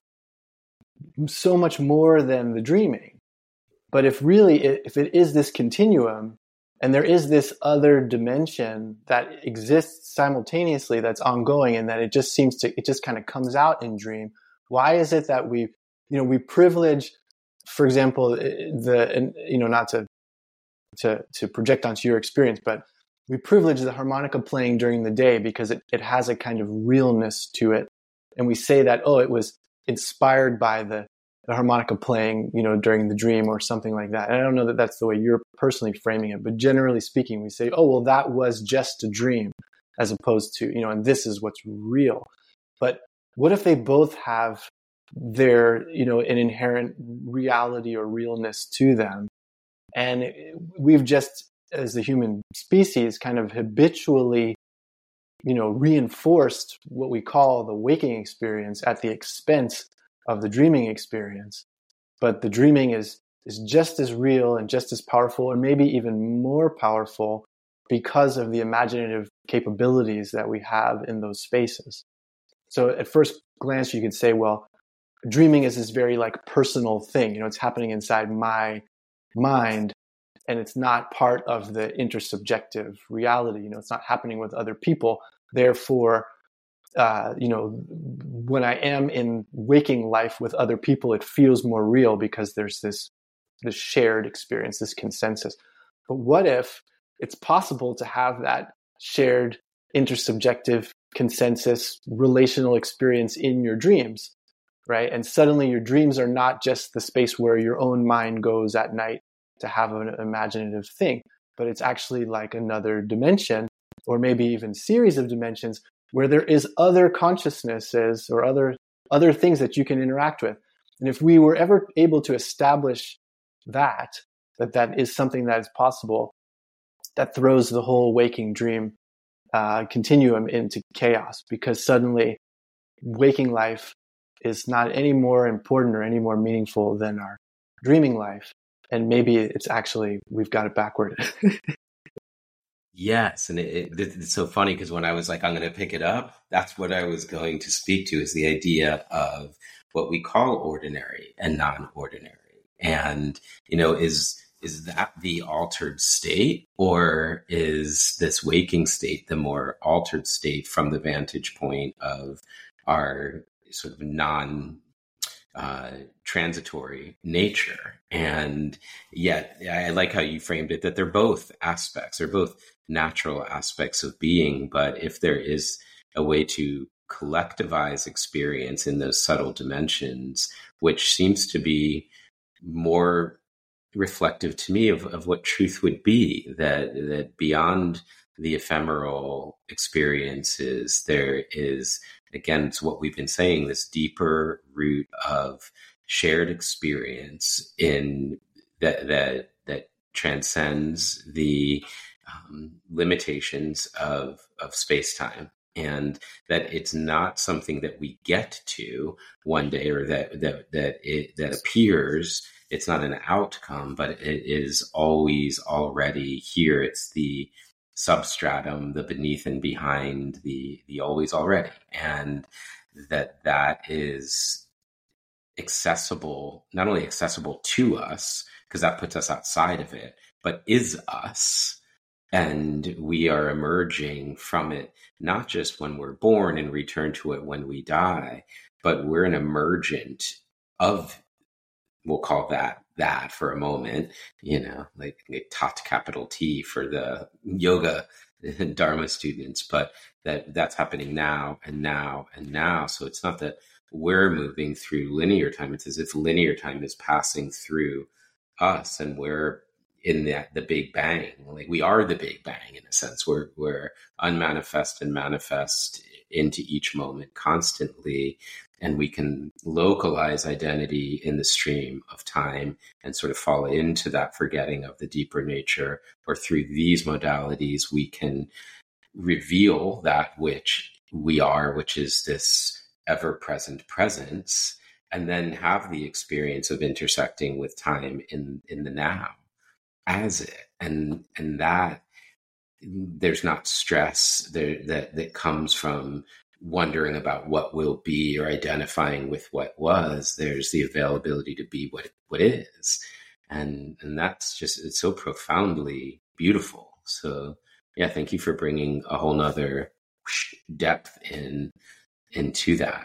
so much more than the dreaming. But if really, if it is this continuum, and there is this other dimension that exists simultaneously, that's ongoing, and that it just seems to, it just kind of comes out in dream. Why is it that we You know, we privilege, for example, the, you know, not to, to, to project onto your experience, but we privilege the harmonica playing during the day because it, it has a kind of realness to it. And we say that, oh, it was inspired by the, the harmonica playing, you know, during the dream or something like that. And I don't know that that's the way you're personally framing it, but generally speaking, we say, oh, well, that was just a dream, as opposed to, you know, and this is what's real. But what if they both have their, you know, an inherent reality or realness to them? And we've just, as the human species, kind of habitually, you know, reinforced what we call the waking experience at the expense of the dreaming experience. But the dreaming is, is just as real and just as powerful, and maybe even more powerful because of the imaginative capabilities that we have in those spaces. So at first glance, you could say, well, dreaming is this very like personal thing. You know, it's happening inside my mind, and it's not part of the intersubjective reality. You know, it's not happening with other people. Therefore, uh, you know, when I am in waking life with other people, it feels more real because there's this, this shared experience, this consensus. But what if it's possible to have that shared intersubjective consensus relational experience in your dreams? Right? And suddenly your dreams are not just the space where your own mind goes at night to have an imaginative thing, but it's actually like another dimension, or maybe even series of dimensions, where there is other consciousnesses or other, other things that you can interact with. And if we were ever able to establish that, that that is something that is possible, that throws the whole waking dream uh, continuum into chaos, because suddenly waking life is not any more important or any more meaningful than our dreaming life. And maybe it's actually, we've got it backward. Yes. And it, it, it's so funny because when I was like, I'm going to pick it up, that's what I was going to speak to, is the idea of what we call ordinary and non-ordinary. And, you know, is, is that the altered state, or is this waking state the more altered state from the vantage point of our sort of non uh, transitory nature? And yet I like how you framed it, that they're both aspects, they're both natural aspects of being. But if there is a way to collectivize experience in those subtle dimensions, which seems to be more reflective to me of, of what truth would be, that that beyond the ephemeral experiences, there is, again, it's what we've been saying, this deeper root of shared experience in that that that transcends the um, limitations of of space-time, and that it's not something that we get to one day, or that that that it that appears. It's not an outcome, but it is always already here. It's the substratum, the beneath and behind, the the always already, and that that is accessible, not only accessible to us, because that puts us outside of it, but is us. And we are emerging from it, not just when we're born and return to it when we die, but we're an emergent of, we'll call that that for a moment, you know, like, like Tat capital T for the yoga Dharma students, but that that's happening now and now and now. So it's not that we're moving through linear time. It's as if linear time is passing through us, and we're in the, the Big Bang. Like we are the Big Bang in a sense. We're, we're unmanifest and manifest into each moment constantly. And we can localize identity in the stream of time and sort of fall into that forgetting of the deeper nature, or through these modalities, we can reveal that which we are, which is this ever-present presence, and then have the experience of intersecting with time in, in the now as it. And, and that there's not stress there that, that comes from wondering about what will be or identifying with what was. There's the availability to be what what is, and and that's just, it's so profoundly beautiful. So yeah, thank you for bringing a whole nother depth in into that.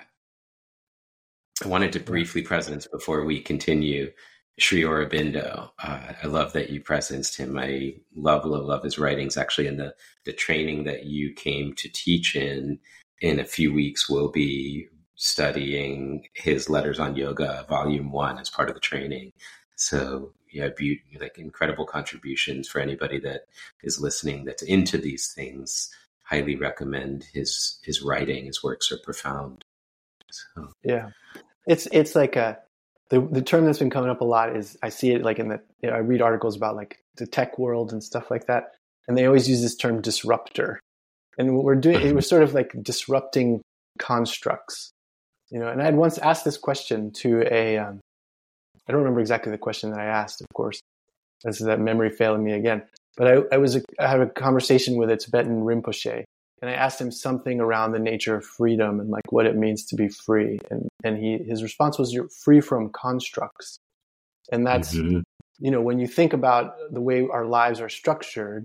I wanted to briefly presence before we continue Sri Aurobindo. Uh, I love that you presenced him. I love love love his writings. Actually, in the the training that you came to teach in. In a few weeks, we'll be studying his Letters on Yoga, Volume One, as part of the training. So, yeah, be, like incredible contributions for anybody that is listening that's into these things. Highly recommend his his writing. His works are profound. So. Yeah, it's it's like a the the term that's been coming up a lot is, I see it like in the, you know, I read articles about like the tech world and stuff like that, and they always use this term disruptor. And what we're doing, it was sort of like disrupting constructs, you know. And I had once asked this question to a, um, I don't remember exactly the question that I asked, of course. This is that memory failing me again. But I, I was, a, I had a conversation with a Tibetan Rinpoche, and I asked him something around the nature of freedom and like what it means to be free. And and he his response was, "You're free from constructs." And that's, mm-hmm. you know, when you think about the way our lives are structured,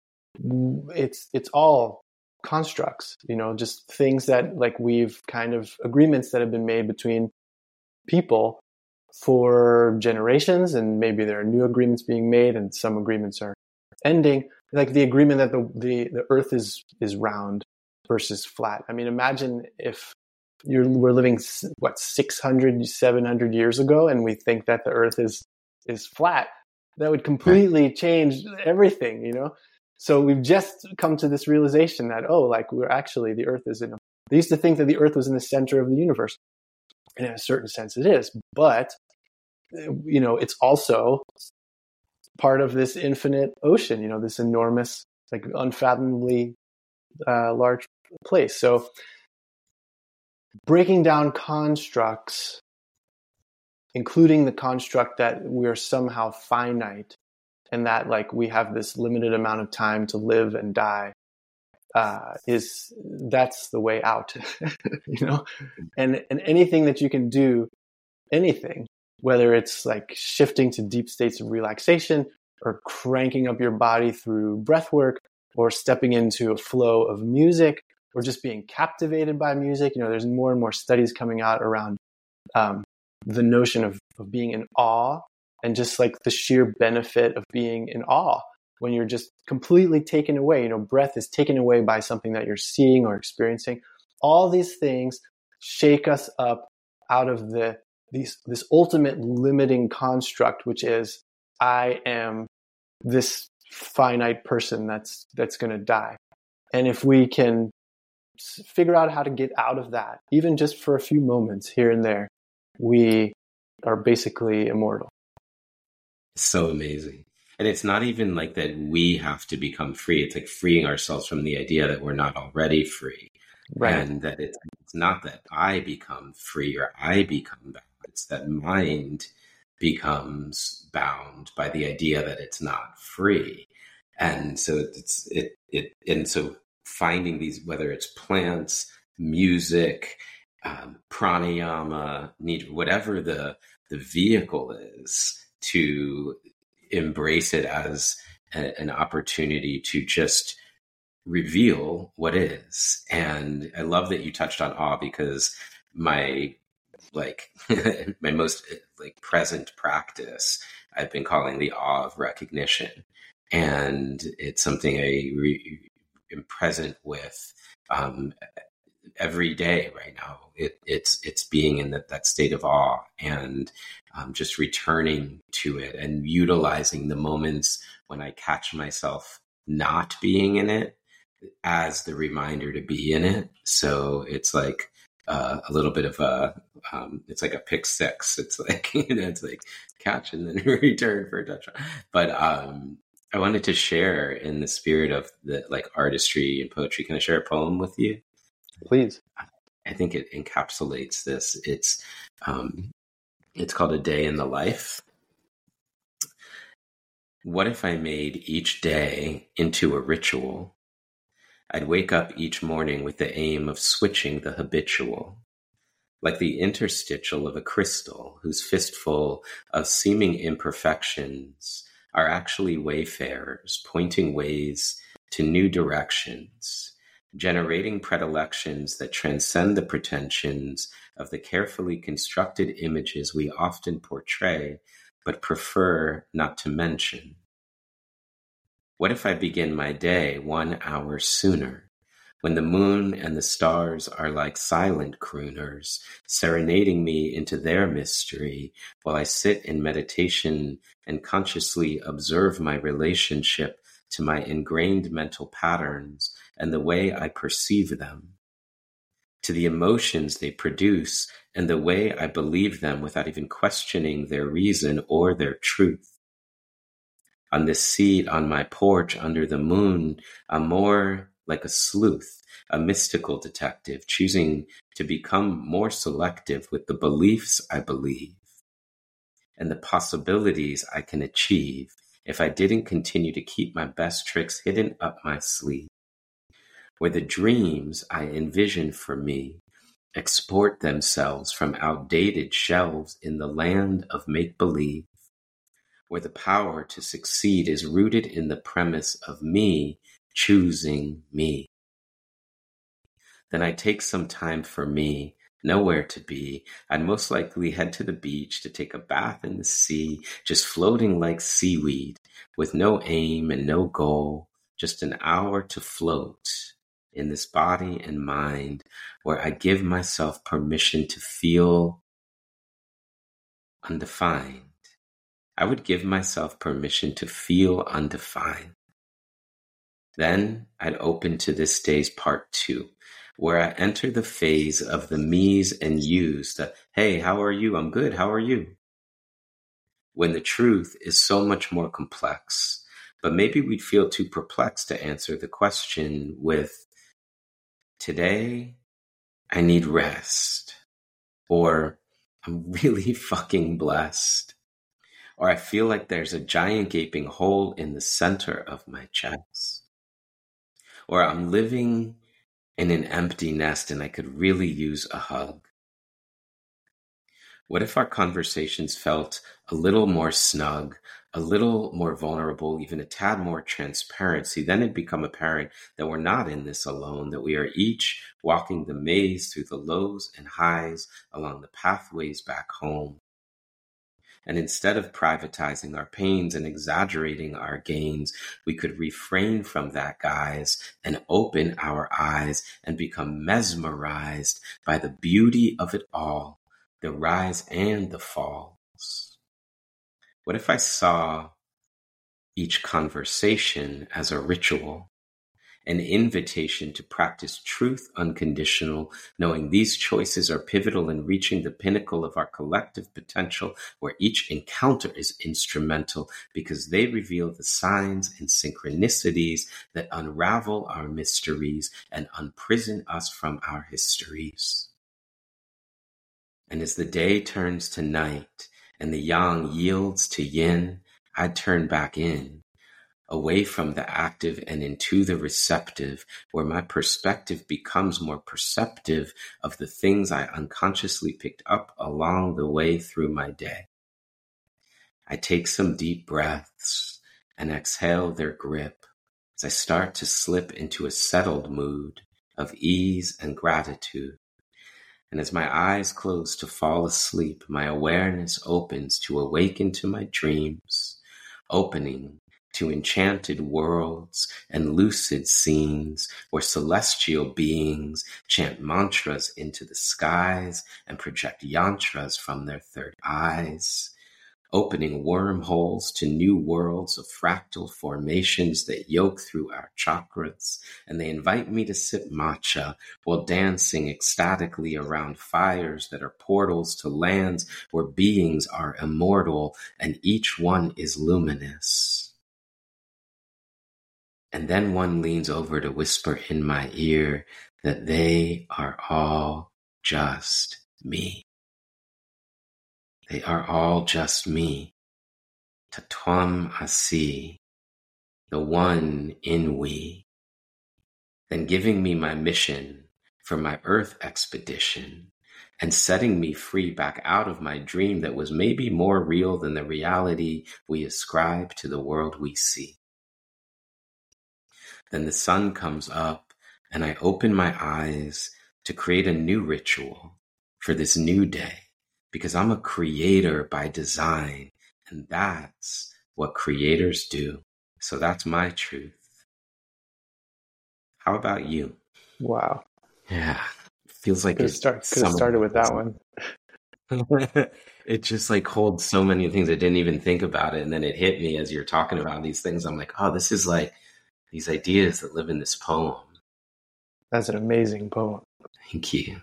it's it's all constructs, you know, just things that like we've kind of agreements that have been made between people for generations, and maybe there are new agreements being made and some agreements are ending, like the agreement that the the, the earth is is round versus flat. I mean, imagine if you're we're living what six hundred, seven hundred years ago and we think that the earth is is flat. That would completely change everything, you know. So we've just come to this realization that, oh, like we're actually, the earth is in a, they used to think that the earth was in the center of the universe. And in a certain sense it is, but, you know, it's also part of this infinite ocean, you know, this enormous, like unfathomably uh, large place. So breaking down constructs, including the construct that we're somehow finite, and that like we have this limited amount of time to live and die, uh, is that's the way out, you know. And and anything that you can do, anything, whether it's like shifting to deep states of relaxation, or cranking up your body through breath work, or stepping into a flow of music, or just being captivated by music. You know, there's more and more studies coming out around um, the notion of, of being in awe. And just like the sheer benefit of being in awe when you're just completely taken away, you know, breath is taken away by something that you're seeing or experiencing. All these things shake us up out of the these this ultimate limiting construct, which is I am this finite person that's that's going to die. And if we can figure out how to get out of that, even just for a few moments here and there, we are basically immortal. So amazing. And it's not even like that we have to become free. It's like freeing ourselves from the idea that we're not already free. Right. And that it's, it's not that I become free or I become bound. It's that mind becomes bound by the idea that it's not free. And so it's, it, it, and so finding these, whether it's plants, music, um, pranayama, whatever the, the vehicle is, to embrace it as a, an opportunity to just reveal what is. And I love that you touched on awe, because my like my most like present practice I've been calling the awe of recognition, and it's something I re- am present with um, every day right now, it, it's it's being in that, that state of awe and um, just returning to it and utilizing the moments when I catch myself not being in it as the reminder to be in it. So it's like uh, a little bit of a, um, it's like a pick six. It's like, you know, it's like catch and then return for a touchdown. But um, I wanted to share in the spirit of the like artistry and poetry. Can I share a poem with you? Please. I think it encapsulates this. It's, um, it's called A Day in the Life. What if I made each day into a ritual? I'd wake up each morning with the aim of switching the habitual, like the interstitial of a crystal whose fistful of seeming imperfections are actually wayfarers pointing ways to new directions, generating predilections that transcend the pretensions of the carefully constructed images we often portray but prefer not to mention. What if I begin my day one hour sooner, when the moon and the stars are like silent crooners, serenading me into their mystery, while I sit in meditation and consciously observe my relationship to my ingrained mental patterns and the way I perceive them, to the emotions they produce and the way I believe them without even questioning their reason or their truth. On this seat on my porch under the moon, I'm more like a sleuth, a mystical detective, choosing to become more selective with the beliefs I believe and the possibilities I can achieve if I didn't continue to keep my best tricks hidden up my sleeve, where the dreams I envision for me export themselves from outdated shelves in the land of make-believe, where the power to succeed is rooted in the premise of me choosing me. Then I take some time for me, nowhere to be. I'd most likely head to the beach to take a bath in the sea, just floating like seaweed, with no aim and no goal, just an hour to float in this body and mind, where I give myself permission to feel undefined. I would give myself permission to feel undefined. Then I'd open to this day's part two, where I enter the phase of the me's and you's, the, hey, how are you? I'm good. How are you? When the truth is so much more complex, but maybe we'd feel too perplexed to answer the question with, today I need rest, or I'm really fucking blessed. Or I feel like there's a giant gaping hole in the center of my chest. Or I'm living in an empty nest and I could really use a hug. What if our conversations felt a little more snug, a little more vulnerable, even a tad more transparency? Then it'd become apparent that we're not in this alone, that we are each walking the maze through the lows and highs along the pathways back home. And instead of privatizing our pains and exaggerating our gains, we could refrain from that, guys, and open our eyes and become mesmerized by the beauty of it all, the rise and the falls. What if I saw each conversation as a ritual, an invitation to practice truth unconditional, knowing these choices are pivotal in reaching the pinnacle of our collective potential, where each encounter is instrumental because they reveal the signs and synchronicities that unravel our mysteries and unprison us from our histories. And as the day turns to night and the yang yields to yin, I turn back in, away from the active and into the receptive, where my perspective becomes more perceptive of the things I unconsciously picked up along the way through my day. I take some deep breaths and exhale their grip as I start to slip into a settled mood of ease and gratitude. And as my eyes close to fall asleep, my awareness opens to awaken to my dreams, opening to enchanted worlds and lucid scenes where celestial beings chant mantras into the skies and project yantras from their third eyes, opening wormholes to new worlds of fractal formations that yoke through our chakras, and they invite me to sip matcha while dancing ecstatically around fires that are portals to lands where beings are immortal and each one is luminous. And then one leans over to whisper in my ear that they are all just me. They are all just me. Tatam Asi, the one in we. Then giving me my mission for my earth expedition and setting me free back out of my dream that was maybe more real than the reality we ascribe to the world we see. Then the sun comes up and I open my eyes to create a new ritual for this new day. Because I'm a creator by design, and that's what creators do. So that's my truth. How about you? Wow. Yeah. Feels like could have it start, could have started with that one. It just like holds so many things. I didn't even think about it. And then it hit me as you're talking about these things. I'm like, oh, this is like these ideas that live in this poem. That's an amazing poem. Thank you.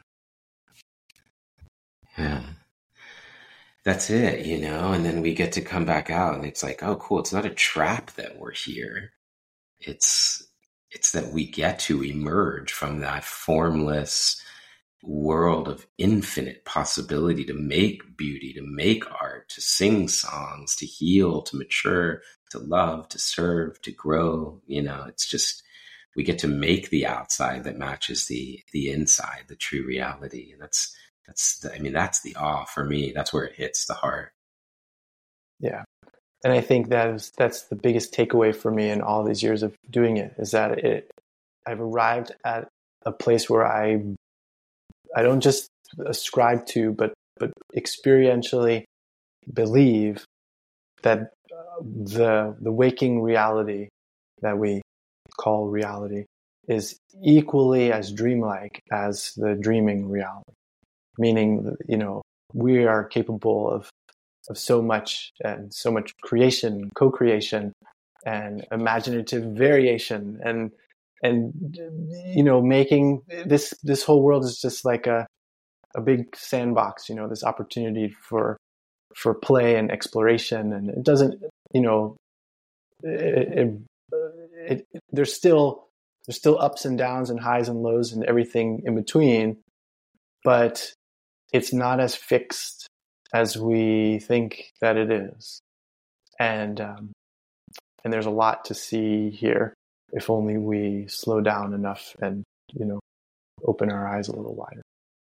Yeah. That's it, you know, and then we get to come back out and it's like, oh, cool. It's not a trap that we're here. It's, it's that we get to emerge from that formless world of infinite possibility to make beauty, to make art, to sing songs, to heal, to mature, to love, to serve, to grow. You know, it's just, we get to make the outside that matches the, the inside, the true reality. And that's, That's, the, I mean, that's the awe for me. That's where it hits the heart. Yeah. And I think that is, that's the biggest takeaway for me in all these years of doing it, is that it, I've arrived at a place where I, I don't just ascribe to, but, but experientially believe that the, the waking reality that we call reality is equally as dreamlike as the dreaming reality. Meaning, you know, we are capable of of so much and so much creation, co-creation, and imaginative variation, and and you know, making this this whole world is just like a a big sandbox. You know, this opportunity for for play and exploration, and it doesn't, you know, it, it, it, it there's still there's still ups and downs and highs and lows and everything in between, but it's not as fixed as we think that it is. And um, and there's a lot to see here if only we slow down enough and, you know, open our eyes a little wider.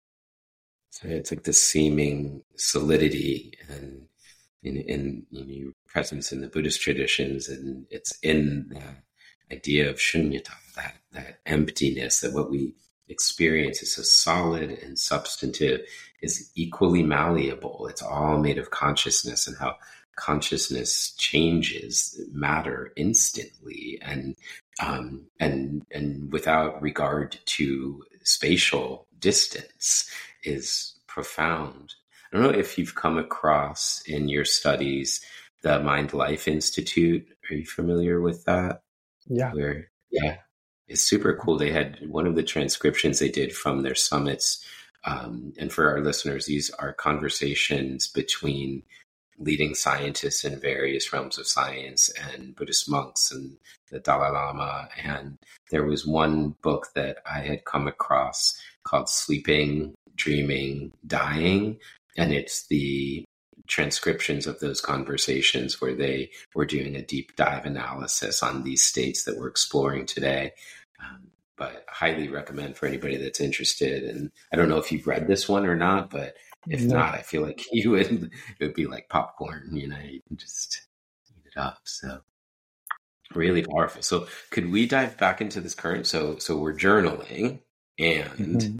So it's like the seeming solidity and in, in, in your presence in the Buddhist traditions, and it's in that idea of shunyata, that, that emptiness, that what we experience is so solid and substantive, is equally malleable. It's all made of consciousness, and how consciousness changes matter instantly and um, and and without regard to spatial distance is profound. I don't know if you've come across in your studies the Mind Life Institute. Are you familiar with that? Yeah. Where, yeah, it's super cool. They had one of the transcriptions they did from their summits. Um, and for our listeners, these are conversations between leading scientists in various realms of science and Buddhist monks and the Dalai Lama. And there was one book that I had come across called Sleeping, Dreaming, Dying. And it's the transcriptions of those conversations where they were doing a deep dive analysis on these states that we're exploring today. Um, but highly recommend for anybody that's interested. And I don't know if you've read this one or not, but if no. not, I feel like you would, it would be like popcorn, you know, you can just eat it up. So really powerful. So could we dive back into this current? So, so we're journaling and. Mm-hmm.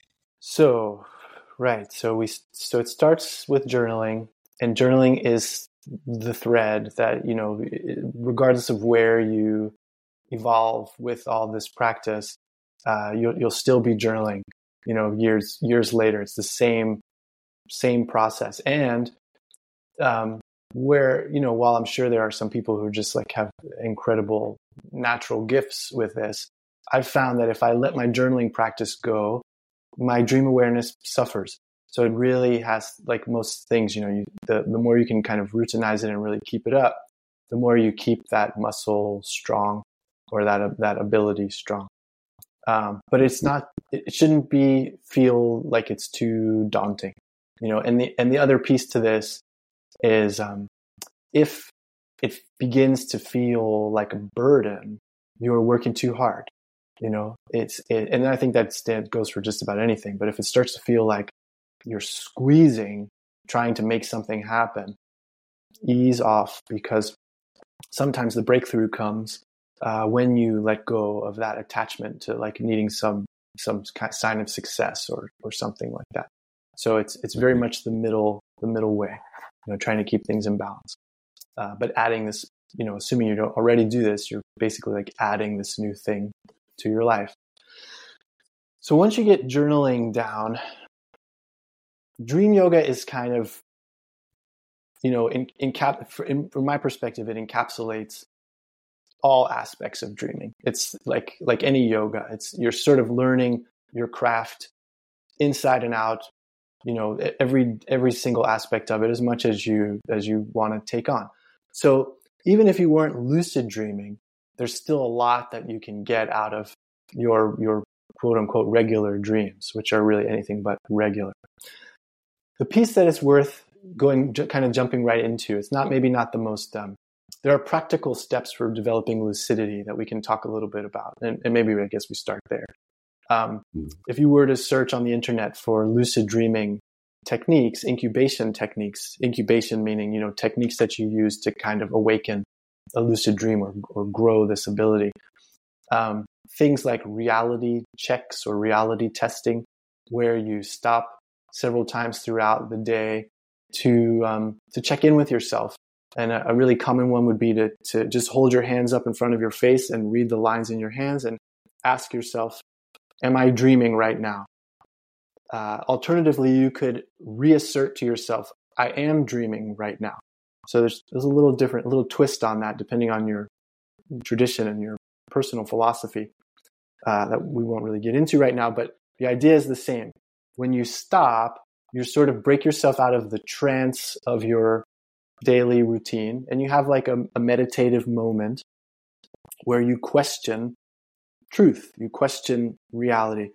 So, right. So we, so it starts with journaling, and journaling is the thread that, you know, regardless of where you evolve with all this practice, uh, you'll, you'll still be journaling, you know, years, years later. It's the same, same process. And, um, where, you know, while I'm sure there are some people who just like have incredible natural gifts with this, I've found that if I let my journaling practice go, my dream awareness suffers. So it really has, like most things, you know, you, the, the more you can kind of routinize it and really keep it up, the more you keep that muscle strong, or that, that ability strong. Um, but it's not, it shouldn't be, feel like it's too daunting, you know, and the, and the other piece to this is, um, if it begins to feel like a burden, you're working too hard, you know, it's, it, and I think that's, that goes for just about anything. But if it starts to feel like you're squeezing, trying to make something happen, ease off, because sometimes the breakthrough comes uh, when you let go of that attachment to like needing some some kind of sign of success or or something like that. So it's it's very much the middle the middle way, you know, trying to keep things in balance. Uh, but adding this, you know, assuming you don't already do this, you're basically like adding this new thing to your life. So once you get journaling down, dream yoga is kind of, you know, in, in cap, in, from my perspective, it encapsulates all aspects of dreaming. It's like like any yoga. It's you're sort of learning your craft inside and out. You know, every every single aspect of it, as much as you as you want to take on. So even if you weren't lucid dreaming, there's still a lot that you can get out of your your quote unquote regular dreams, which are really anything but regular. The piece that is worth going, kind of jumping right into, it's not maybe not the most, um, there are practical steps for developing lucidity that we can talk a little bit about. And, and maybe I guess we start there. Um, if you were to search on the internet for lucid dreaming techniques, incubation techniques, incubation meaning, you know, techniques that you use to kind of awaken a lucid dream or, or grow this ability. Um, things like reality checks or reality testing, where you stop several times throughout the day to um, to check in with yourself. And a, a really common one would be to, to just hold your hands up in front of your face and read the lines in your hands and ask yourself, am I dreaming right now? Uh, alternatively, you could reassert to yourself, I am dreaming right now. So there's, there's a little different, a little twist on that depending on your tradition and your personal philosophy uh, that we won't really get into right now. But the idea is the same. When you stop, you sort of break yourself out of the trance of your daily routine, and you have like a, a meditative moment where you question truth, you question reality.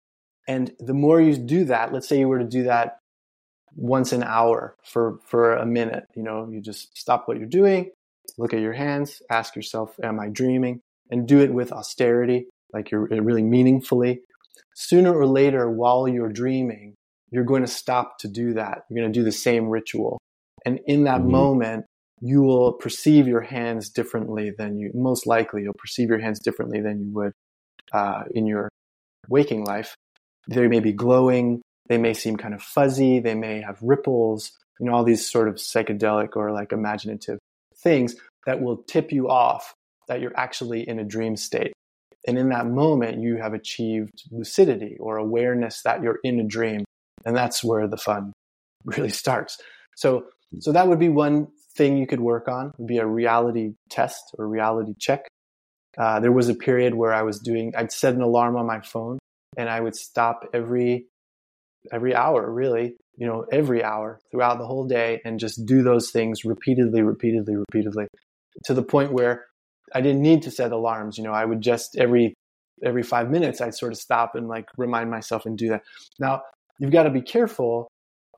And the more you do that, let's say you were to do that once an hour for, for a minute, you know, you just stop what you're doing, look at your hands, ask yourself, am I dreaming? And do it with austerity, like you're really meaningfully. Sooner or later, while you're dreaming, you're going to stop to do that. You're going to do the same ritual. And in that mm-hmm. moment, you will perceive your hands differently than you, most likely you'll perceive your hands differently than you would uh, in your waking life. They may be glowing. They may seem kind of fuzzy. They may have ripples, you know, all these sort of psychedelic or like imaginative things that will tip you off that you're actually in a dream state. And in that moment, you have achieved lucidity or awareness that you're in a dream. And that's where the fun really starts. So, so that would be one thing you could work on, would be a reality test or reality check. Uh, there was a period where I was doing, I'd set an alarm on my phone and I would stop every, every hour, really, you know, every hour throughout the whole day and just do those things repeatedly, repeatedly, repeatedly, to the point where I didn't need to set alarms. You know, I would just every, every five minutes, I'd sort of stop and like remind myself and do that. Now, you've got to be careful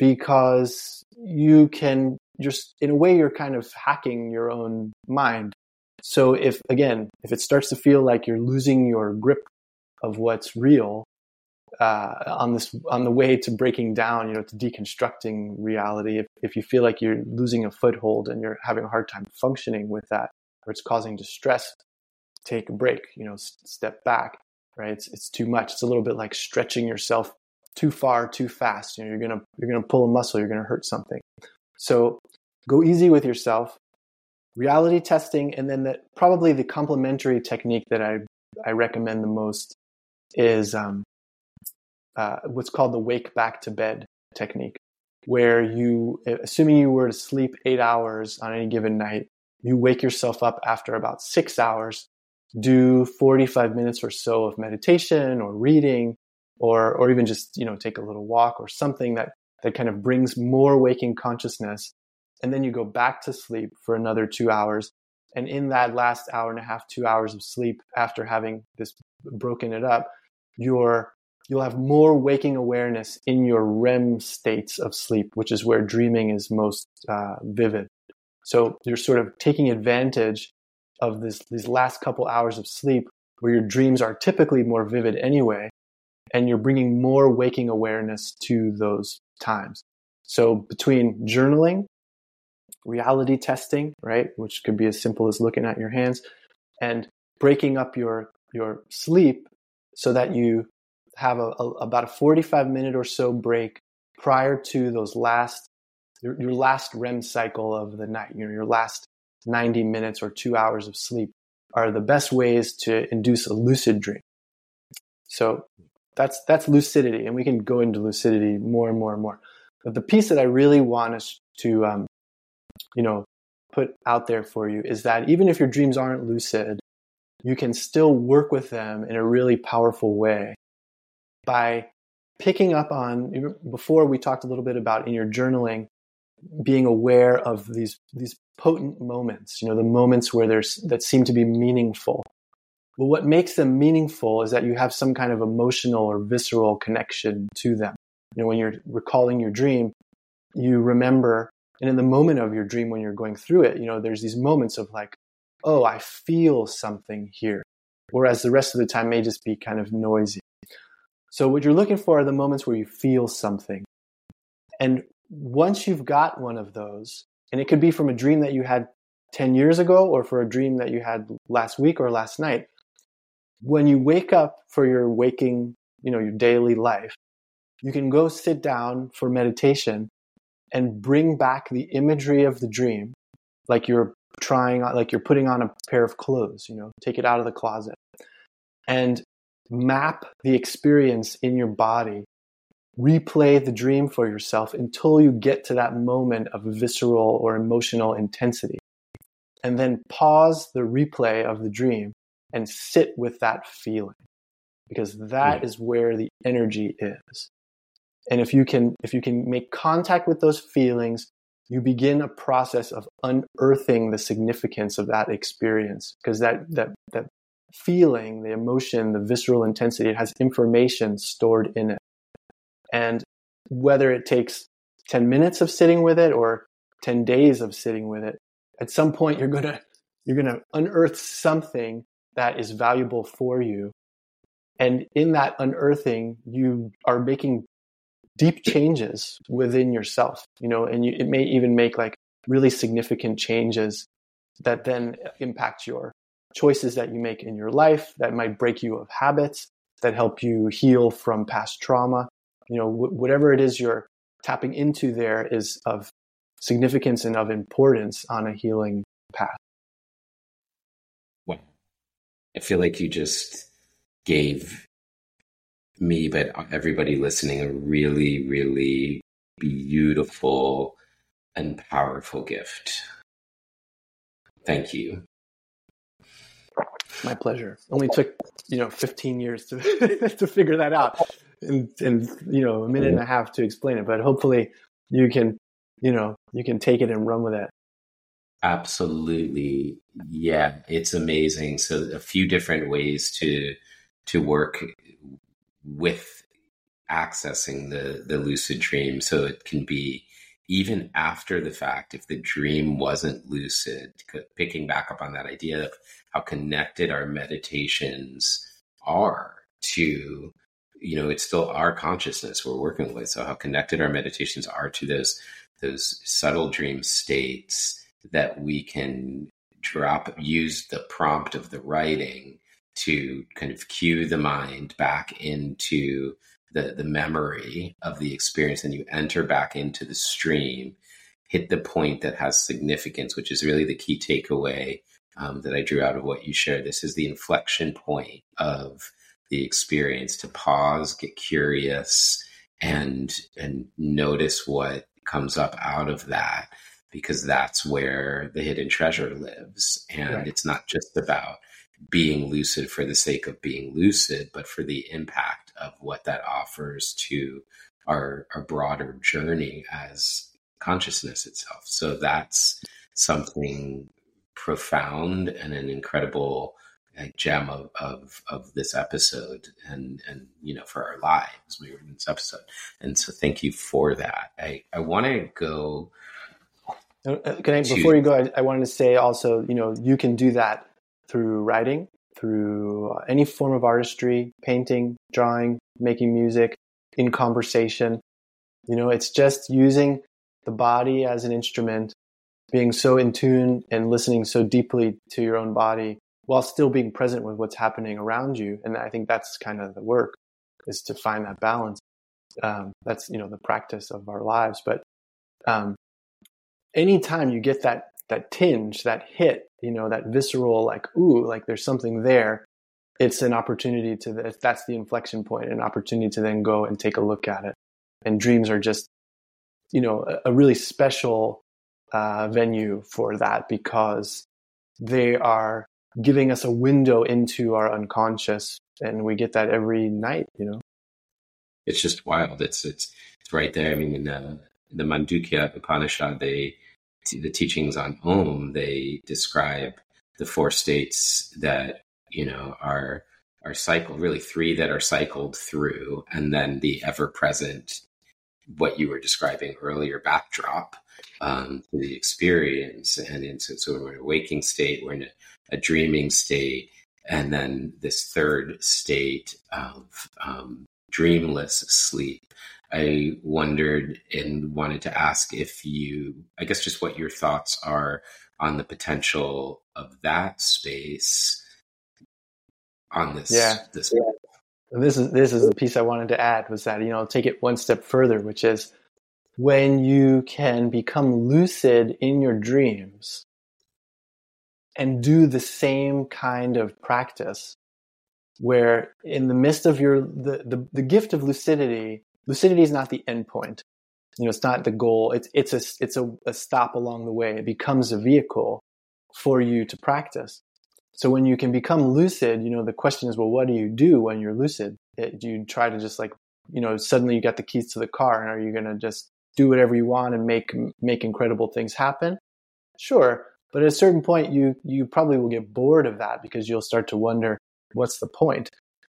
because you can just, in a way, you're kind of hacking your own mind. So if, again, if it starts to feel like you're losing your grip of what's real uh, on this, on the way to breaking down, you know, to deconstructing reality, if, if you feel like you're losing a foothold and you're having a hard time functioning with that, or it's causing distress, take a break, you know, s- step back, right? It's, it's too much. It's a little bit like stretching yourself too far, too fast. You know, you're going to, you're going to pull a muscle, you're going to hurt something. So go easy with yourself. Reality testing, and then the, probably the complementary technique that I, I recommend the most is um, uh, what's called the wake back to bed technique, where you, assuming you were to sleep eight hours on any given night, you wake yourself up after about six hours, do forty-five minutes or so of meditation or reading, or or even just, you know, take a little walk or something that, that kind of brings more waking consciousness. And then you go back to sleep for another two hours. And in that last hour and a half, two hours of sleep, after having this broken it up, you're, you'll have more waking awareness in your R E M states of sleep, which is where dreaming is most uh, vivid. So you're sort of taking advantage of this, these last couple hours of sleep where your dreams are typically more vivid anyway, and you're bringing more waking awareness to those times. So between journaling, reality testing, right, which could be as simple as looking at your hands, and breaking up your your sleep so that you have a, a about a forty-five minute or so break prior to those last your, your last R E M cycle of the night, you know, your last ninety minutes or two hours of sleep are the best ways to induce a lucid dream. So that's that's lucidity, and we can go into lucidity more and more and more. But the piece that I really want us to um, you know, put out there for you is that even if your dreams aren't lucid, you can still work with them in a really powerful way by picking up on, before we talked a little bit about in your journaling, being aware of these, these potent moments, you know, the moments where there's, that seem to be meaningful. Well, what makes them meaningful is that you have some kind of emotional or visceral connection to them. You know, when you're recalling your dream, you remember. And in the moment of your dream, when you're going through it, you know, there's these moments of like, oh, I feel something here. Whereas the rest of the time may just be kind of noisy. So what you're looking for are the moments where you feel something. And once you've got one of those, and it could be from a dream that you had ten years ago or for a dream that you had last week or last night, when you wake up for your waking, you know, your daily life, you can go sit down for meditation and bring back the imagery of the dream, like you're trying on, like you're putting on a pair of clothes, you know, take it out of the closet and map the experience in your body, replay the dream for yourself until you get to that moment of visceral or emotional intensity. And then pause the replay of the dream and sit with that feeling, because that is where the energy is. And if you can, if you can make contact with those feelings, you begin a process of unearthing the significance of that experience, because that, that, that feeling, the emotion, the visceral intensity, it has information stored in it. And whether it takes ten minutes of sitting with it or ten days of sitting with it, at some point you're going to, you're going to unearth something that is valuable for you. And in that unearthing, you are making deep changes within yourself, you know, and you, it may even make like really significant changes that then impact your choices that you make in your life, that might break you of habits, that help you heal from past trauma. You know, wh- whatever it is you're tapping into there is of significance and of importance on a healing path. Well, I feel like you just gave me, but everybody listening, a really, really beautiful and powerful gift. Thank you. My pleasure. Only took, you know, fifteen years to to figure that out, and and you know, a minute and a half to explain it. But hopefully, you can, you know, you can take it and run with it. Absolutely, yeah, it's amazing. So a few different ways to to work with accessing the the lucid dream. So it can be even after the fact, if the dream wasn't lucid, picking back up on that idea of how connected our meditations are to, you know, it's still our consciousness we're working with. So how connected our meditations are to those, those subtle dream states that we can drop, use the prompt of the writing to kind of cue the mind back into the, the memory of the experience, and you enter back into the stream. hit the point that has significance, which is really the key takeaway um, that I drew out of what you shared. This is the inflection point of the experience, to pause, get curious, and and notice what comes up out of that, because that's where the hidden treasure lives. And right. It's not just about being lucid for the sake of being lucid, but for the impact of what that offers to our, our broader journey as consciousness itself. So that's something profound and an incredible like, gem of, of, of this episode and, and, you know, for our lives, we were in this episode. And so thank you for that. I, I want to go. Can I, to, before you go, I, I wanted to say also, you know, you can do that through writing, through any form of artistry, painting, drawing, making music, in conversation. You know, it's just using the body as an instrument, being so in tune and listening so deeply to your own body while still being present with what's happening around you. And I think that's kind of the work, is to find that balance. Um, that's, you know, the practice of our lives. But um, anytime you get that that tinge, that hit, you know, that visceral, like, ooh, like there's something there, it's an opportunity to, that's the inflection point, an opportunity to then go and take a look at it. And dreams are just, you know, a, a really special uh, venue for that, because they are giving us a window into our unconscious, and we get that every night, you know. It's just wild. It's it's it's right there. I mean, in the, in the Mandukya Upanishad, they the teachings on Om, they describe the four states that, you know, are are cycled, really three that are cycled through, and then the ever-present, what you were describing earlier, backdrop um, to the experience. And into, so we're in a waking state, we're in a, a dreaming state, and then this third state of um, dreamless sleep. I wondered and wanted to ask if you, I guess just what your thoughts are on the potential of that space on this. Yeah. This. Yeah. This is, this is the piece I wanted to add, was that, you know, take it one step further, which is when you can become lucid in your dreams and do the same kind of practice, where in the midst of your, the, the, the gift of lucidity, lucidity is not the end point. You know, it's not the goal. It's, it's a, it's a, a stop along the way. It becomes a vehicle for you to practice. So when you can become lucid, you know, the question is, well, what do you do when you're lucid? It, do you try to just like, you know, suddenly you got the keys to the car, and are you going to just do whatever you want and make, make incredible things happen? Sure. But at a certain point, you, you probably will get bored of that, because you'll start to wonder, what's the point?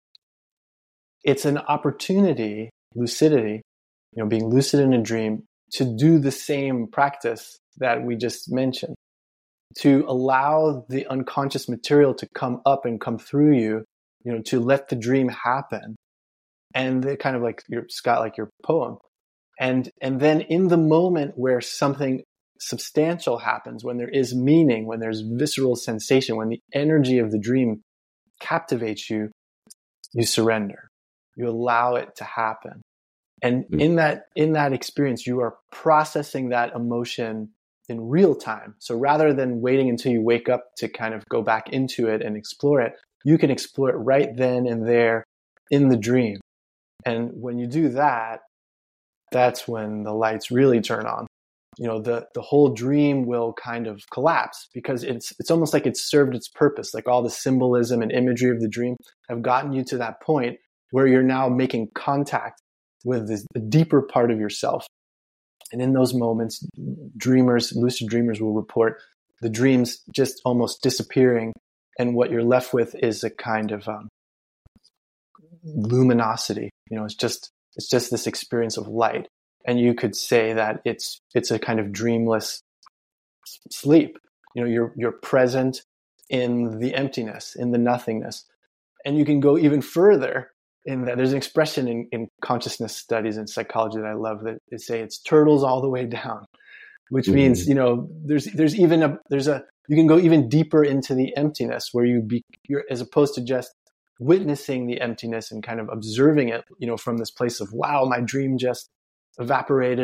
It's an opportunity, lucidity, you know, being lucid in a dream, to do the same practice that we just mentioned, to allow the unconscious material to come up and come through you, you know, to let the dream happen. And they kind of like your Scott, like your poem. And, and then in the moment where something substantial happens, when there is meaning, when there's visceral sensation, when the energy of the dream captivates you, you surrender. You allow it to happen. And in that, in that experience, you are processing that emotion in real time. So rather than waiting until you wake up to kind of go back into it and explore it, you can explore it right then and there in the dream. And when you do that, that's when the lights really turn on. You know, the, the whole dream will kind of collapse, because it's, it's almost like it's served its purpose. Like all the symbolism and imagery of the dream have gotten you to that point where you're now making contact with this, the deeper part of yourself. And in those moments, dreamers, lucid dreamers will report the dreams just almost disappearing. And what you're left with is a kind of um, luminosity. You know, it's just, it's just this experience of light. And you could say that it's, it's a kind of dreamless sleep. You know, you're, you're present in the emptiness, in the nothingness. And you can go even further in that. There's an expression in, in consciousness studies and psychology that I love, that they say it's turtles all the way down, which mm-hmm. means, you know, there's, there's even a, there's a, you can go even deeper into the emptiness, where you be, you're, as opposed to just witnessing the emptiness and kind of observing it, you know, from this place of, wow, my dream just evaporated and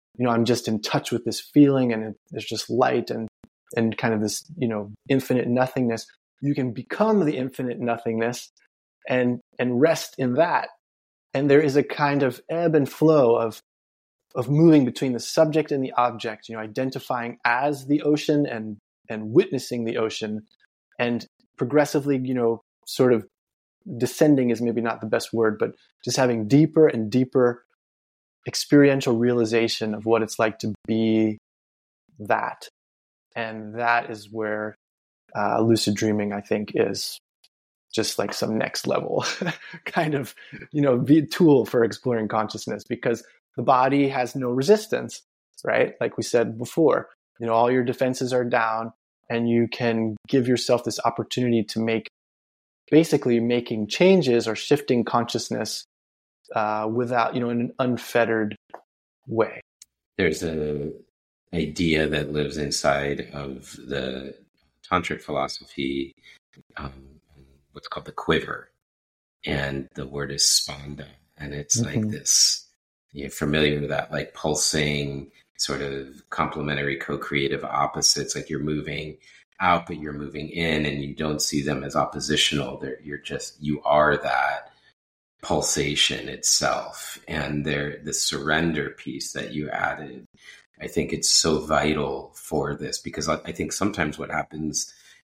you know, I'm just in touch with this feeling and it, there's just light and, and kind of this, you know, infinite nothingness. You can become the infinite nothingness and, and rest in that. And there is a kind of ebb and flow of, of moving between the subject and the object, you know, identifying as the ocean and, and witnessing the ocean, and progressively, you know, sort of descending is maybe not the best word, but just having deeper and deeper experiential realization of what it's like to be that. And that is where uh, lucid dreaming, I think, is just like some next level kind of, you know, be a tool for exploring consciousness, because the body has no resistance, right? Like we said before, you know, all your defenses are down, and you can give yourself this opportunity to make, basically making changes or shifting consciousness uh, without, you know, in an unfettered way. There's a idea that lives inside of the tantric philosophy, um, what's called the quiver, and the word is spanda, and it's mm-hmm. like this. You're familiar with that, like pulsing, sort of complementary, co-creative opposites. Like you're moving out, but you're moving in, and you don't see them as oppositional. They're, you're just, you are that pulsation itself. And there, the surrender piece that you added, I think it's so vital for this, because I, I think sometimes what happens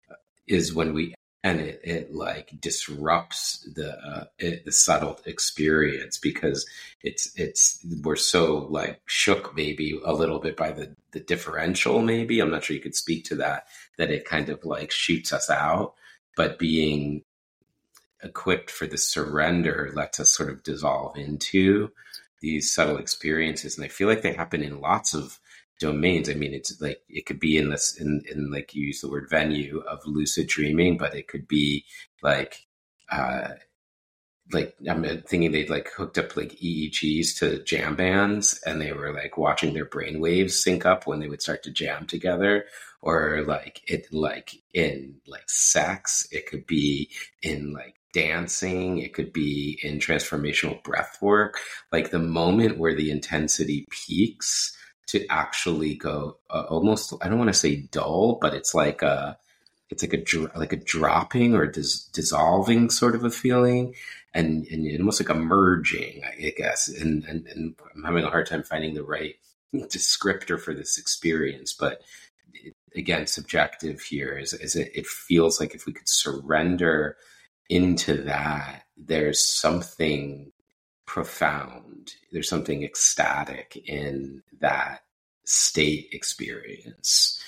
is when we, and it, it like disrupts the uh, it, the subtle experience, because it's it's we're so like shook maybe a little bit by the the differential. Maybe I'm not sure you could speak to that. That it kind of like shoots us out, but being equipped for the surrender lets us sort of dissolve into these subtle experiences, and I feel like they happen in lots of domains. I mean, it's like, it could be in this, in, in like you use the word venue of lucid dreaming, but it could be like, uh, like I'm thinking they'd like hooked up like E E Gs to jam bands, and they were like watching their brain waves sync up when they would start to jam together. Or like it, like in like sex, it could be in like dancing, it could be in transformational breath work. Like the moment where the intensity peaks to actually go uh, almost, I don't want to say dull, but it's like a, it's like a, like a dropping or dis- dissolving sort of a feeling, and, and almost like a merging, I guess. And, and, and I'm having a hard time finding the right descriptor for this experience, but it, again, subjective here is, is it, it feels like if we could surrender into that, there's something profound, there's something ecstatic in that state experience.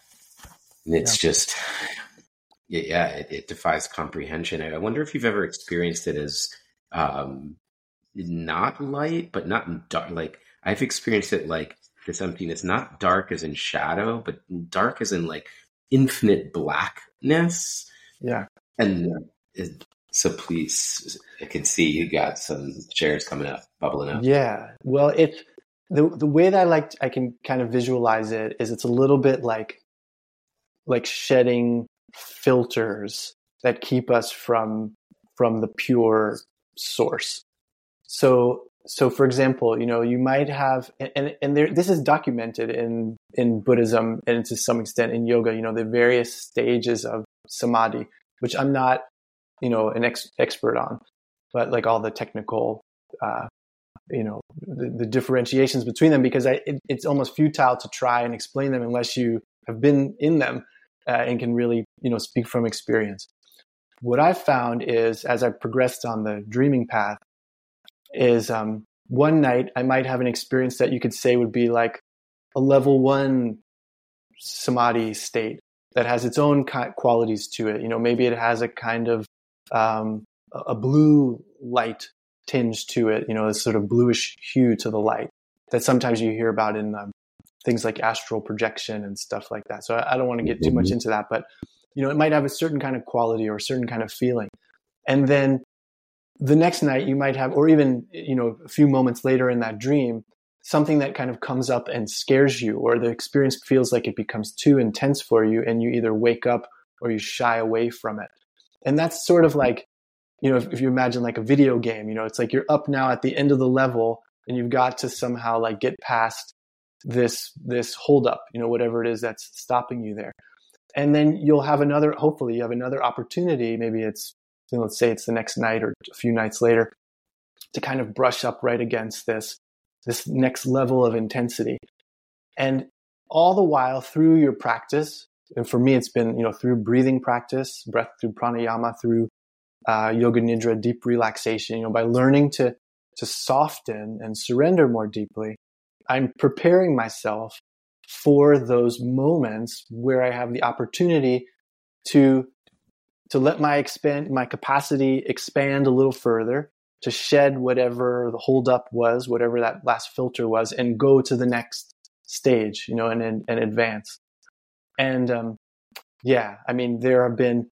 And it's yeah. just, yeah, it, it defies comprehension. I wonder if you've ever experienced it as um, not light, but not dark. Like I've experienced it like this emptiness, not dark as in shadow, but dark as in like infinite blackness. Yeah. And it, so please, I can see you got some chairs coming up, bubbling up. Yeah. Well, it's the the way that I like, I can kind of visualize it is it's a little bit like, like shedding filters that keep us from, from the pure source. So, so for example, you know, you might have, and, and there, this is documented in, in Buddhism and to some extent in yoga, you know, the various stages of samadhi, which I'm not, you know, an ex- expert on, but like all the technical, uh, you know, the, the differentiations between them, because I, it, it's almost futile to try and explain them unless you have been in them uh, and can really, you know, speak from experience. What I've found is, as I've progressed on the dreaming path, is um, one night I might have an experience that you could say would be like a level one samadhi state that has its own qualities to it. You know, maybe it has a kind of um, a blue light tinge to it, you know, this sort of bluish hue to the light that sometimes you hear about in um, things like astral projection and stuff like that. So I, I don't want to get too much into that, but, you know, it might have a certain kind of quality or a certain kind of feeling. And then the next night you might have, or even, you know, a few moments later in that dream, something that kind of comes up and scares you, or the experience feels like it becomes too intense for you and you either wake up or you shy away from it. And that's sort of like, you know, if, if you imagine like a video game, you know, it's like you're up now at the end of the level and you've got to somehow like get past this this holdup, you know, whatever it is that's stopping you there. And then you'll have another, hopefully you have another opportunity, maybe it's, you know, let's say it's the next night or a few nights later, to kind of brush up right against this, this next level of intensity. And all the while through your practice, and for me, it's been, you know, through breathing practice, breath through pranayama, through uh, yoga nidra, deep relaxation, you know, by learning to, to soften and surrender more deeply, I'm preparing myself for those moments where I have the opportunity to, to let my expand, my capacity expand a little further, to shed whatever the holdup was, whatever that last filter was, and go to the next stage, you know, and, and, and advance. And, um, yeah, I mean, there have been,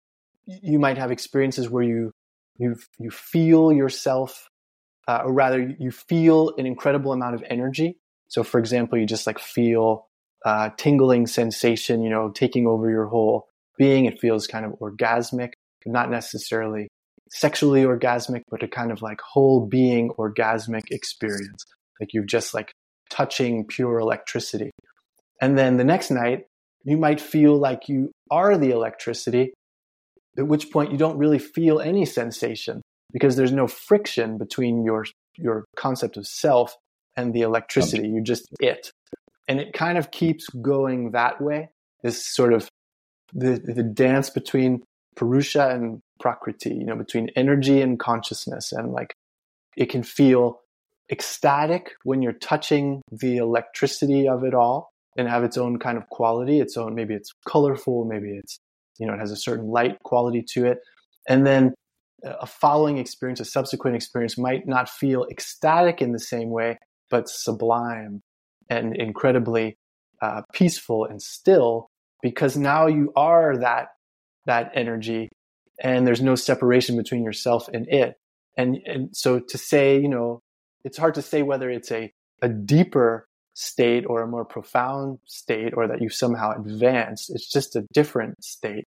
you might have experiences where you, you, you feel yourself, uh, or rather you feel an incredible amount of energy. So for example, you just like feel, uh, tingling sensation, you know, taking over your whole being. It feels kind of orgasmic, not necessarily sexually orgasmic, but a kind of like whole being orgasmic experience. Like you're just like touching pure electricity. And then the next night, you might feel like you are the electricity, at which point you don't really feel any sensation because there's no friction between your, your concept of self and the electricity. You're just it. And it kind of keeps going that way. This sort of the, the dance between Purusha and Prakriti, you know, between energy and consciousness. And like, it can feel ecstatic when you're touching the electricity of it all and have its own kind of quality, its own, maybe it's colorful, maybe it's, you know, it has a certain light quality to it. And then a following experience, a subsequent experience might not feel ecstatic in the same way, but sublime and incredibly uh, peaceful and still, because now you are that, that energy and there's no separation between yourself and it. And, and so to say, you know, it's hard to say whether it's a, a deeper state or a more profound state or that you've somehow advanced. It's just a different state.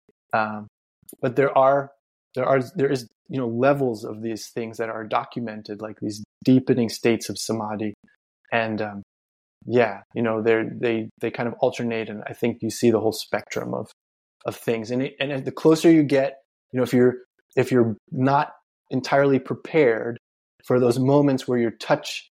Um, but there are, there are, there is, you know, levels of these things that are documented, like these deepening states of samadhi. And, um, yeah, you know, they're, they, they kind of alternate. And I think you see the whole spectrum of, of things. And, it, and the closer you get, you know, if you're, if you're not entirely prepared for those moments where you touch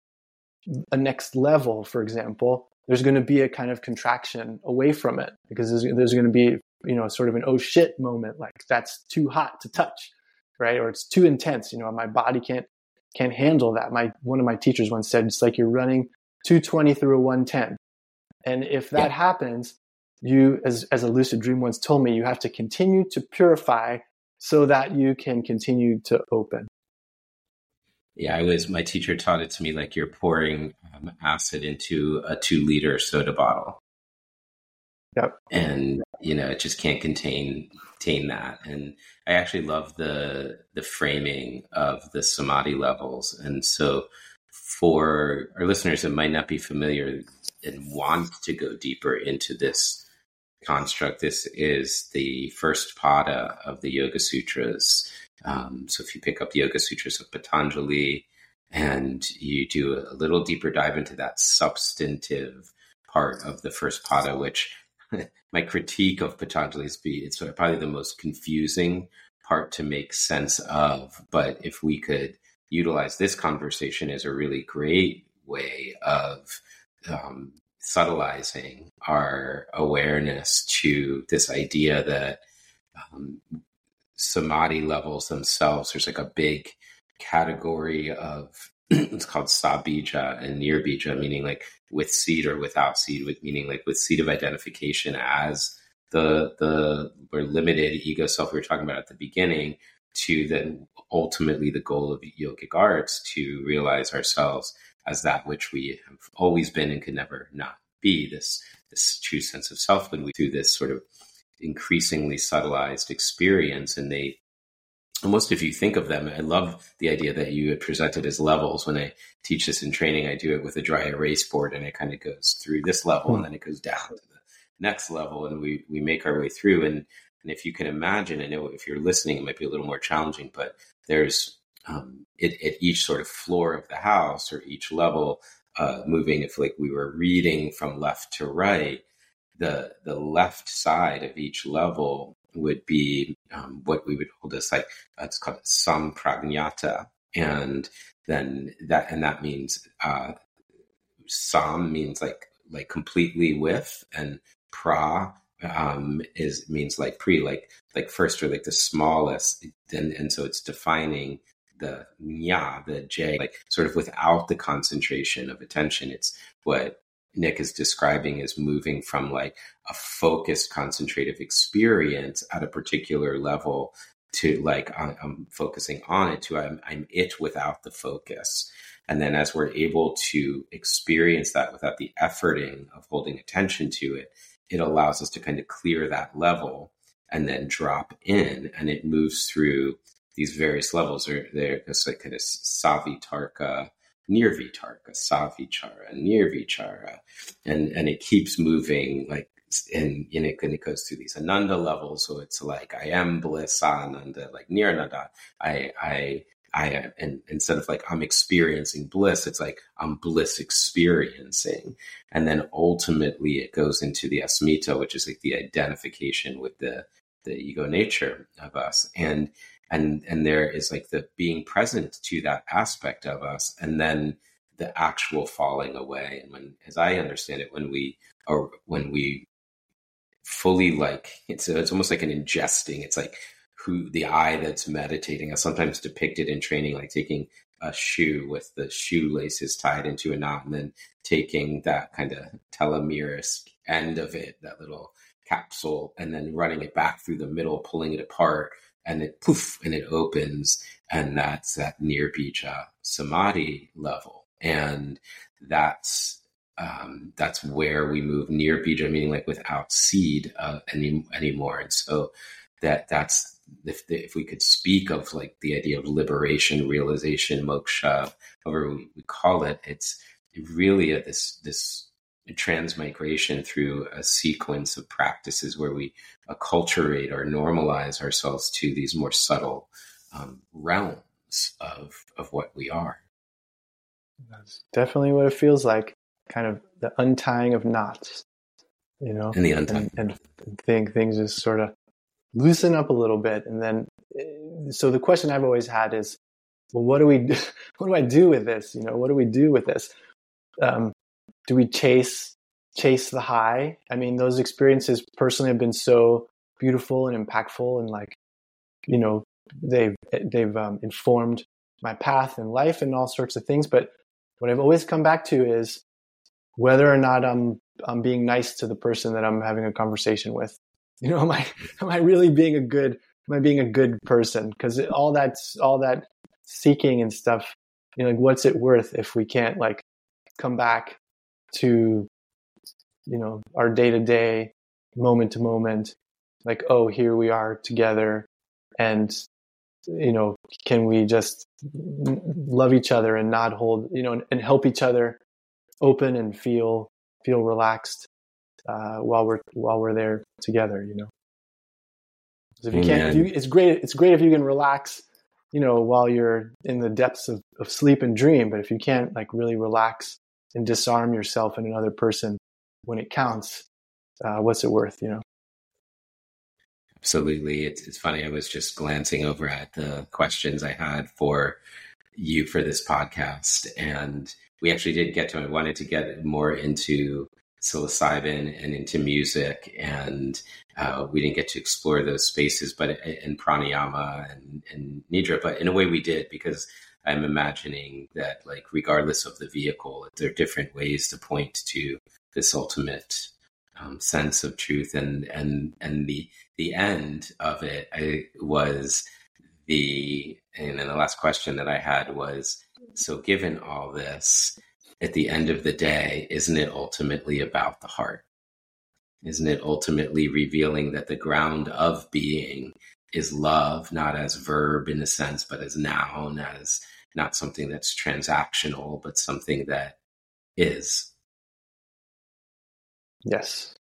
a next level, for example, there's going to be a kind of contraction away from it because there's, there's going to be, you know, sort of an oh shit moment, like that's too hot to touch, right? Or it's too intense, you know, my body can't, can't handle that. My, one of my teachers once said, it's like you're running two twenty through a one ten. And if that yeah. happens, you, as, as a lucid dream once told me, you have to continue to purify so that you can continue to open. Yeah, I was, my teacher taught it to me like you're pouring um, acid into a two liter soda bottle. Yep. And, you know, it just can't contain, contain that. And I actually love the, the framing of the samadhi levels. And so for our listeners that might not be familiar and want to go deeper into this construct, this is the first pada of the Yoga Sutras. Um, so if you pick up the Yoga Sutras of Patanjali and you do a little deeper dive into that substantive part of the first pada, which my critique of Patanjali's be, it's probably the most confusing part to make sense of. But if we could utilize this conversation as a really great way of um, subtilizing our awareness to this idea that um, samadhi levels themselves, there's like a big category of it's called sabija and nirbija, meaning like with seed or without seed, with meaning like with seed of identification as the the or limited ego self we were talking about at the beginning, to then ultimately the goal of yogic arts to realize ourselves as that which we have always been and could never not be, this this true sense of self, when we through this sort of increasingly subtilized experience. And they almost, if you think of them, I love the idea that you had presented as levels. When I teach this in training, I do it with a dry erase board, and it kind of goes through this level and then it goes down to the next level, and we we make our way through. And and if you can imagine, I know if you're listening, it might be a little more challenging, but there's um, it, at each sort of floor of the house or each level uh, moving, if like we were reading from left to right, the the left side of each level would be um, what we would hold as like, uh, it's called sampragnata. And then that, and that means, uh, sam means like, like completely with, and pra, um, is, means like pre, like, like first, or like the smallest. And, and so it's defining the nya, the J, like sort of without the concentration of attention. It's what Nick is describing as moving from like a focused, concentrative experience at a particular level to like, I'm, I'm focusing on it, to I'm, I'm it without the focus. And then as we're able to experience that without the efforting of holding attention to it, it allows us to kind of clear that level and then drop in, and it moves through these various levels. Or there's like kind of savitarka, nirvitarka, savichara, nirvichara, and and it keeps moving like, and, and, it, and it goes through these ananda levels. So it's like, I am bliss, ananda, like nirnada, I I I and instead of like I'm experiencing bliss, it's like I'm bliss experiencing. And then ultimately it goes into the asmita, which is like the identification with the the ego nature of us. And and and there is like the being present to that aspect of us, and then the actual falling away. And when, as I understand it, when we or when we fully like, it's it's almost like an ingesting. It's like who the I that's meditating. I sometimes depict it in training, like taking a shoe with the shoelaces tied into a knot, and then taking that kind of telomerous end of it, that little capsule, and then running it back through the middle, pulling it apart, and it poof, and it opens, and that's that nirbija samadhi level. And that's um, that's where we move nirbija, meaning like without seed uh, any anymore. And so that that's if the, if we could speak of like the idea of liberation, realization, moksha, however we, we call it, it's really a, this this transmigration through a sequence of practices where we acculturate or normalize ourselves to these more subtle um, realms of of what we are. That's definitely what it feels like, kind of the untying of knots, you know, and the untying, and, and think things just sort of loosen up a little bit. And then, so the question I've always had is, well, what do we, do, what do I do with this? You know, what do we do with this? Um, do we chase, chase the high? I mean, those experiences personally have been so beautiful and impactful, and like, you know, they've, they've um, informed my path in life and all sorts of things. But what I've always come back to is whether or not I'm, I'm being nice to the person that I'm having a conversation with. You know, am I, am I really being a good, am I being a good person? Because all that's, all that seeking and stuff, you know, like what's it worth if we can't like come back to, you know, our day to day, moment to moment, like, oh, here we are together. And, you know, can we just love each other and not hold, you know, and, and help each other open and feel, feel relaxed. Uh, while we're while we're there together, you know. If you can't, if you, it's great. It's great if you can relax, you know, while you're in the depths of, of sleep and dream. But if you can't, like, really relax and disarm yourself in another person when it counts, uh, what's it worth, you know? Absolutely. It's it's funny. I was just glancing over at the questions I had for you for this podcast, and we actually did get to. I wanted to get more into psilocybin and into music, and uh, we didn't get to explore those spaces, but in pranayama and, and nidra, but in a way we did, because I'm imagining that, like, regardless of the vehicle, there are different ways to point to this ultimate um, sense of truth, and and and the the end of it I, was the and then the last question that I had was, so given all this, at the end of the day, isn't it ultimately about the heart? Isn't it ultimately revealing that the ground of being is love, not as verb in a sense, but as noun, as not something that's transactional, but something that is? Yes.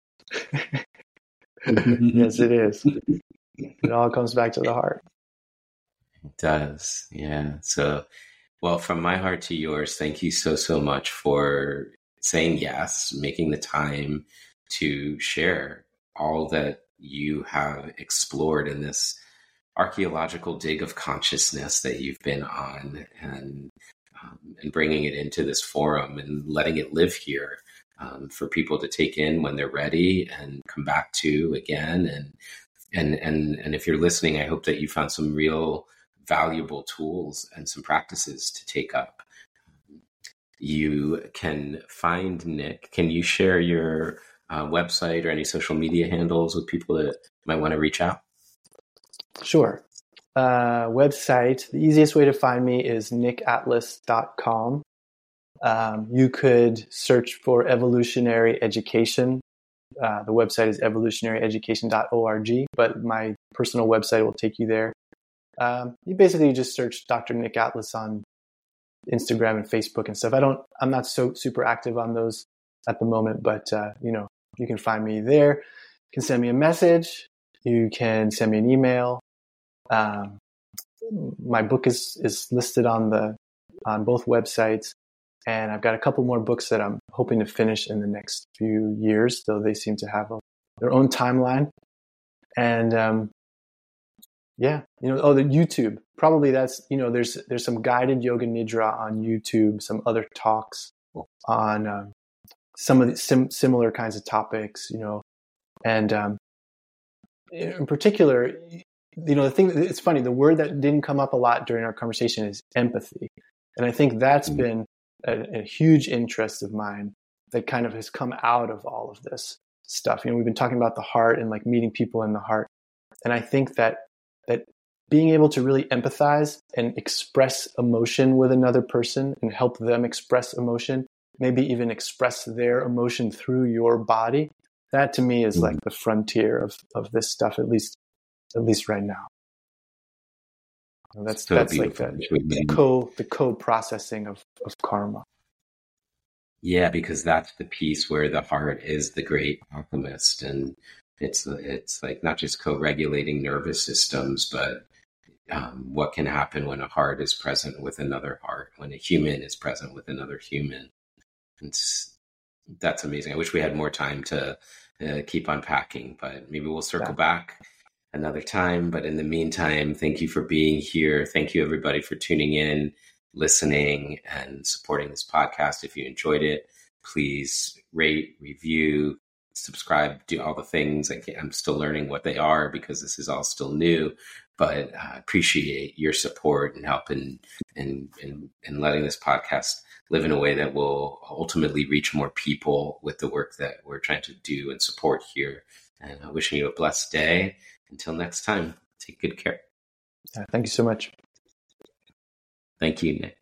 Yes, it is. It all comes back to the heart. It does. Yeah. So Well, from my heart to yours, thank you so, so much for saying yes, making the time to share all that you have explored in this archaeological dig of consciousness that you've been on, and um, and bringing it into this forum and letting it live here um, for people to take in when they're ready and come back to again. And and and and if you're listening, I hope that you found some real valuable tools and some practices to take up. You can find Nick. Can you share your uh, website or any social media handles with people that might want to reach out? Sure. Uh, website, the easiest way to find me is nick atlas dot com. Um, you could search for Evolutionary Education. Uh, the website is evolutionary education dot org, but my personal website will take you there. Um, you basically just search Doctor Nick Atlas on Instagram and Facebook and stuff. I don't, I'm not so super active on those at the moment, but uh, you know, you can find me there. You can send me a message. You can send me an email. Um, my book is is listed on the on both websites, and I've got a couple more books that I'm hoping to finish in the next few years, though they seem to have a, their own timeline. And um, yeah, you know, oh, the YouTube. Probably that's, you know, there's there's some guided yoga nidra on YouTube, some other talks on um, some of the sim- similar kinds of topics, you know, and um, in particular, you know, the thing, it's funny, the word that didn't come up a lot during our conversation is empathy. And I think that's mm-hmm. been a, a huge interest of mine that kind of has come out of all of this stuff. You know, we've been talking about the heart and like meeting people in the heart. And I think that that being able to really empathize and express emotion with another person and help them express emotion, maybe even express their emotion through your body, that to me is mm-hmm. like the frontier of, of this stuff, at least at least right now. And that's so that's like the, the co the co-processing of, of karma. Yeah, because that's the piece where the heart is the great alchemist, and it's it's like not just co-regulating nervous systems, but um, what can happen when a heart is present with another heart, when a human is present with another human. It's, that's amazing. I wish we had more time to uh, keep unpacking, but maybe we'll circle yeah. back another time. But in the meantime, thank you for being here. Thank you, everybody, for tuning in, listening, and supporting this podcast. If you enjoyed it, please rate, review, subscribe, do all the things. I can't, I'm still learning what they are because this is all still new, but I uh, appreciate your support and help in, in, in, in letting this podcast live in a way that will ultimately reach more people with the work that we're trying to do and support here. And uh, wishing you a blessed day. Until next time, take good care. Yeah, thank you so much. Thank you, Nick.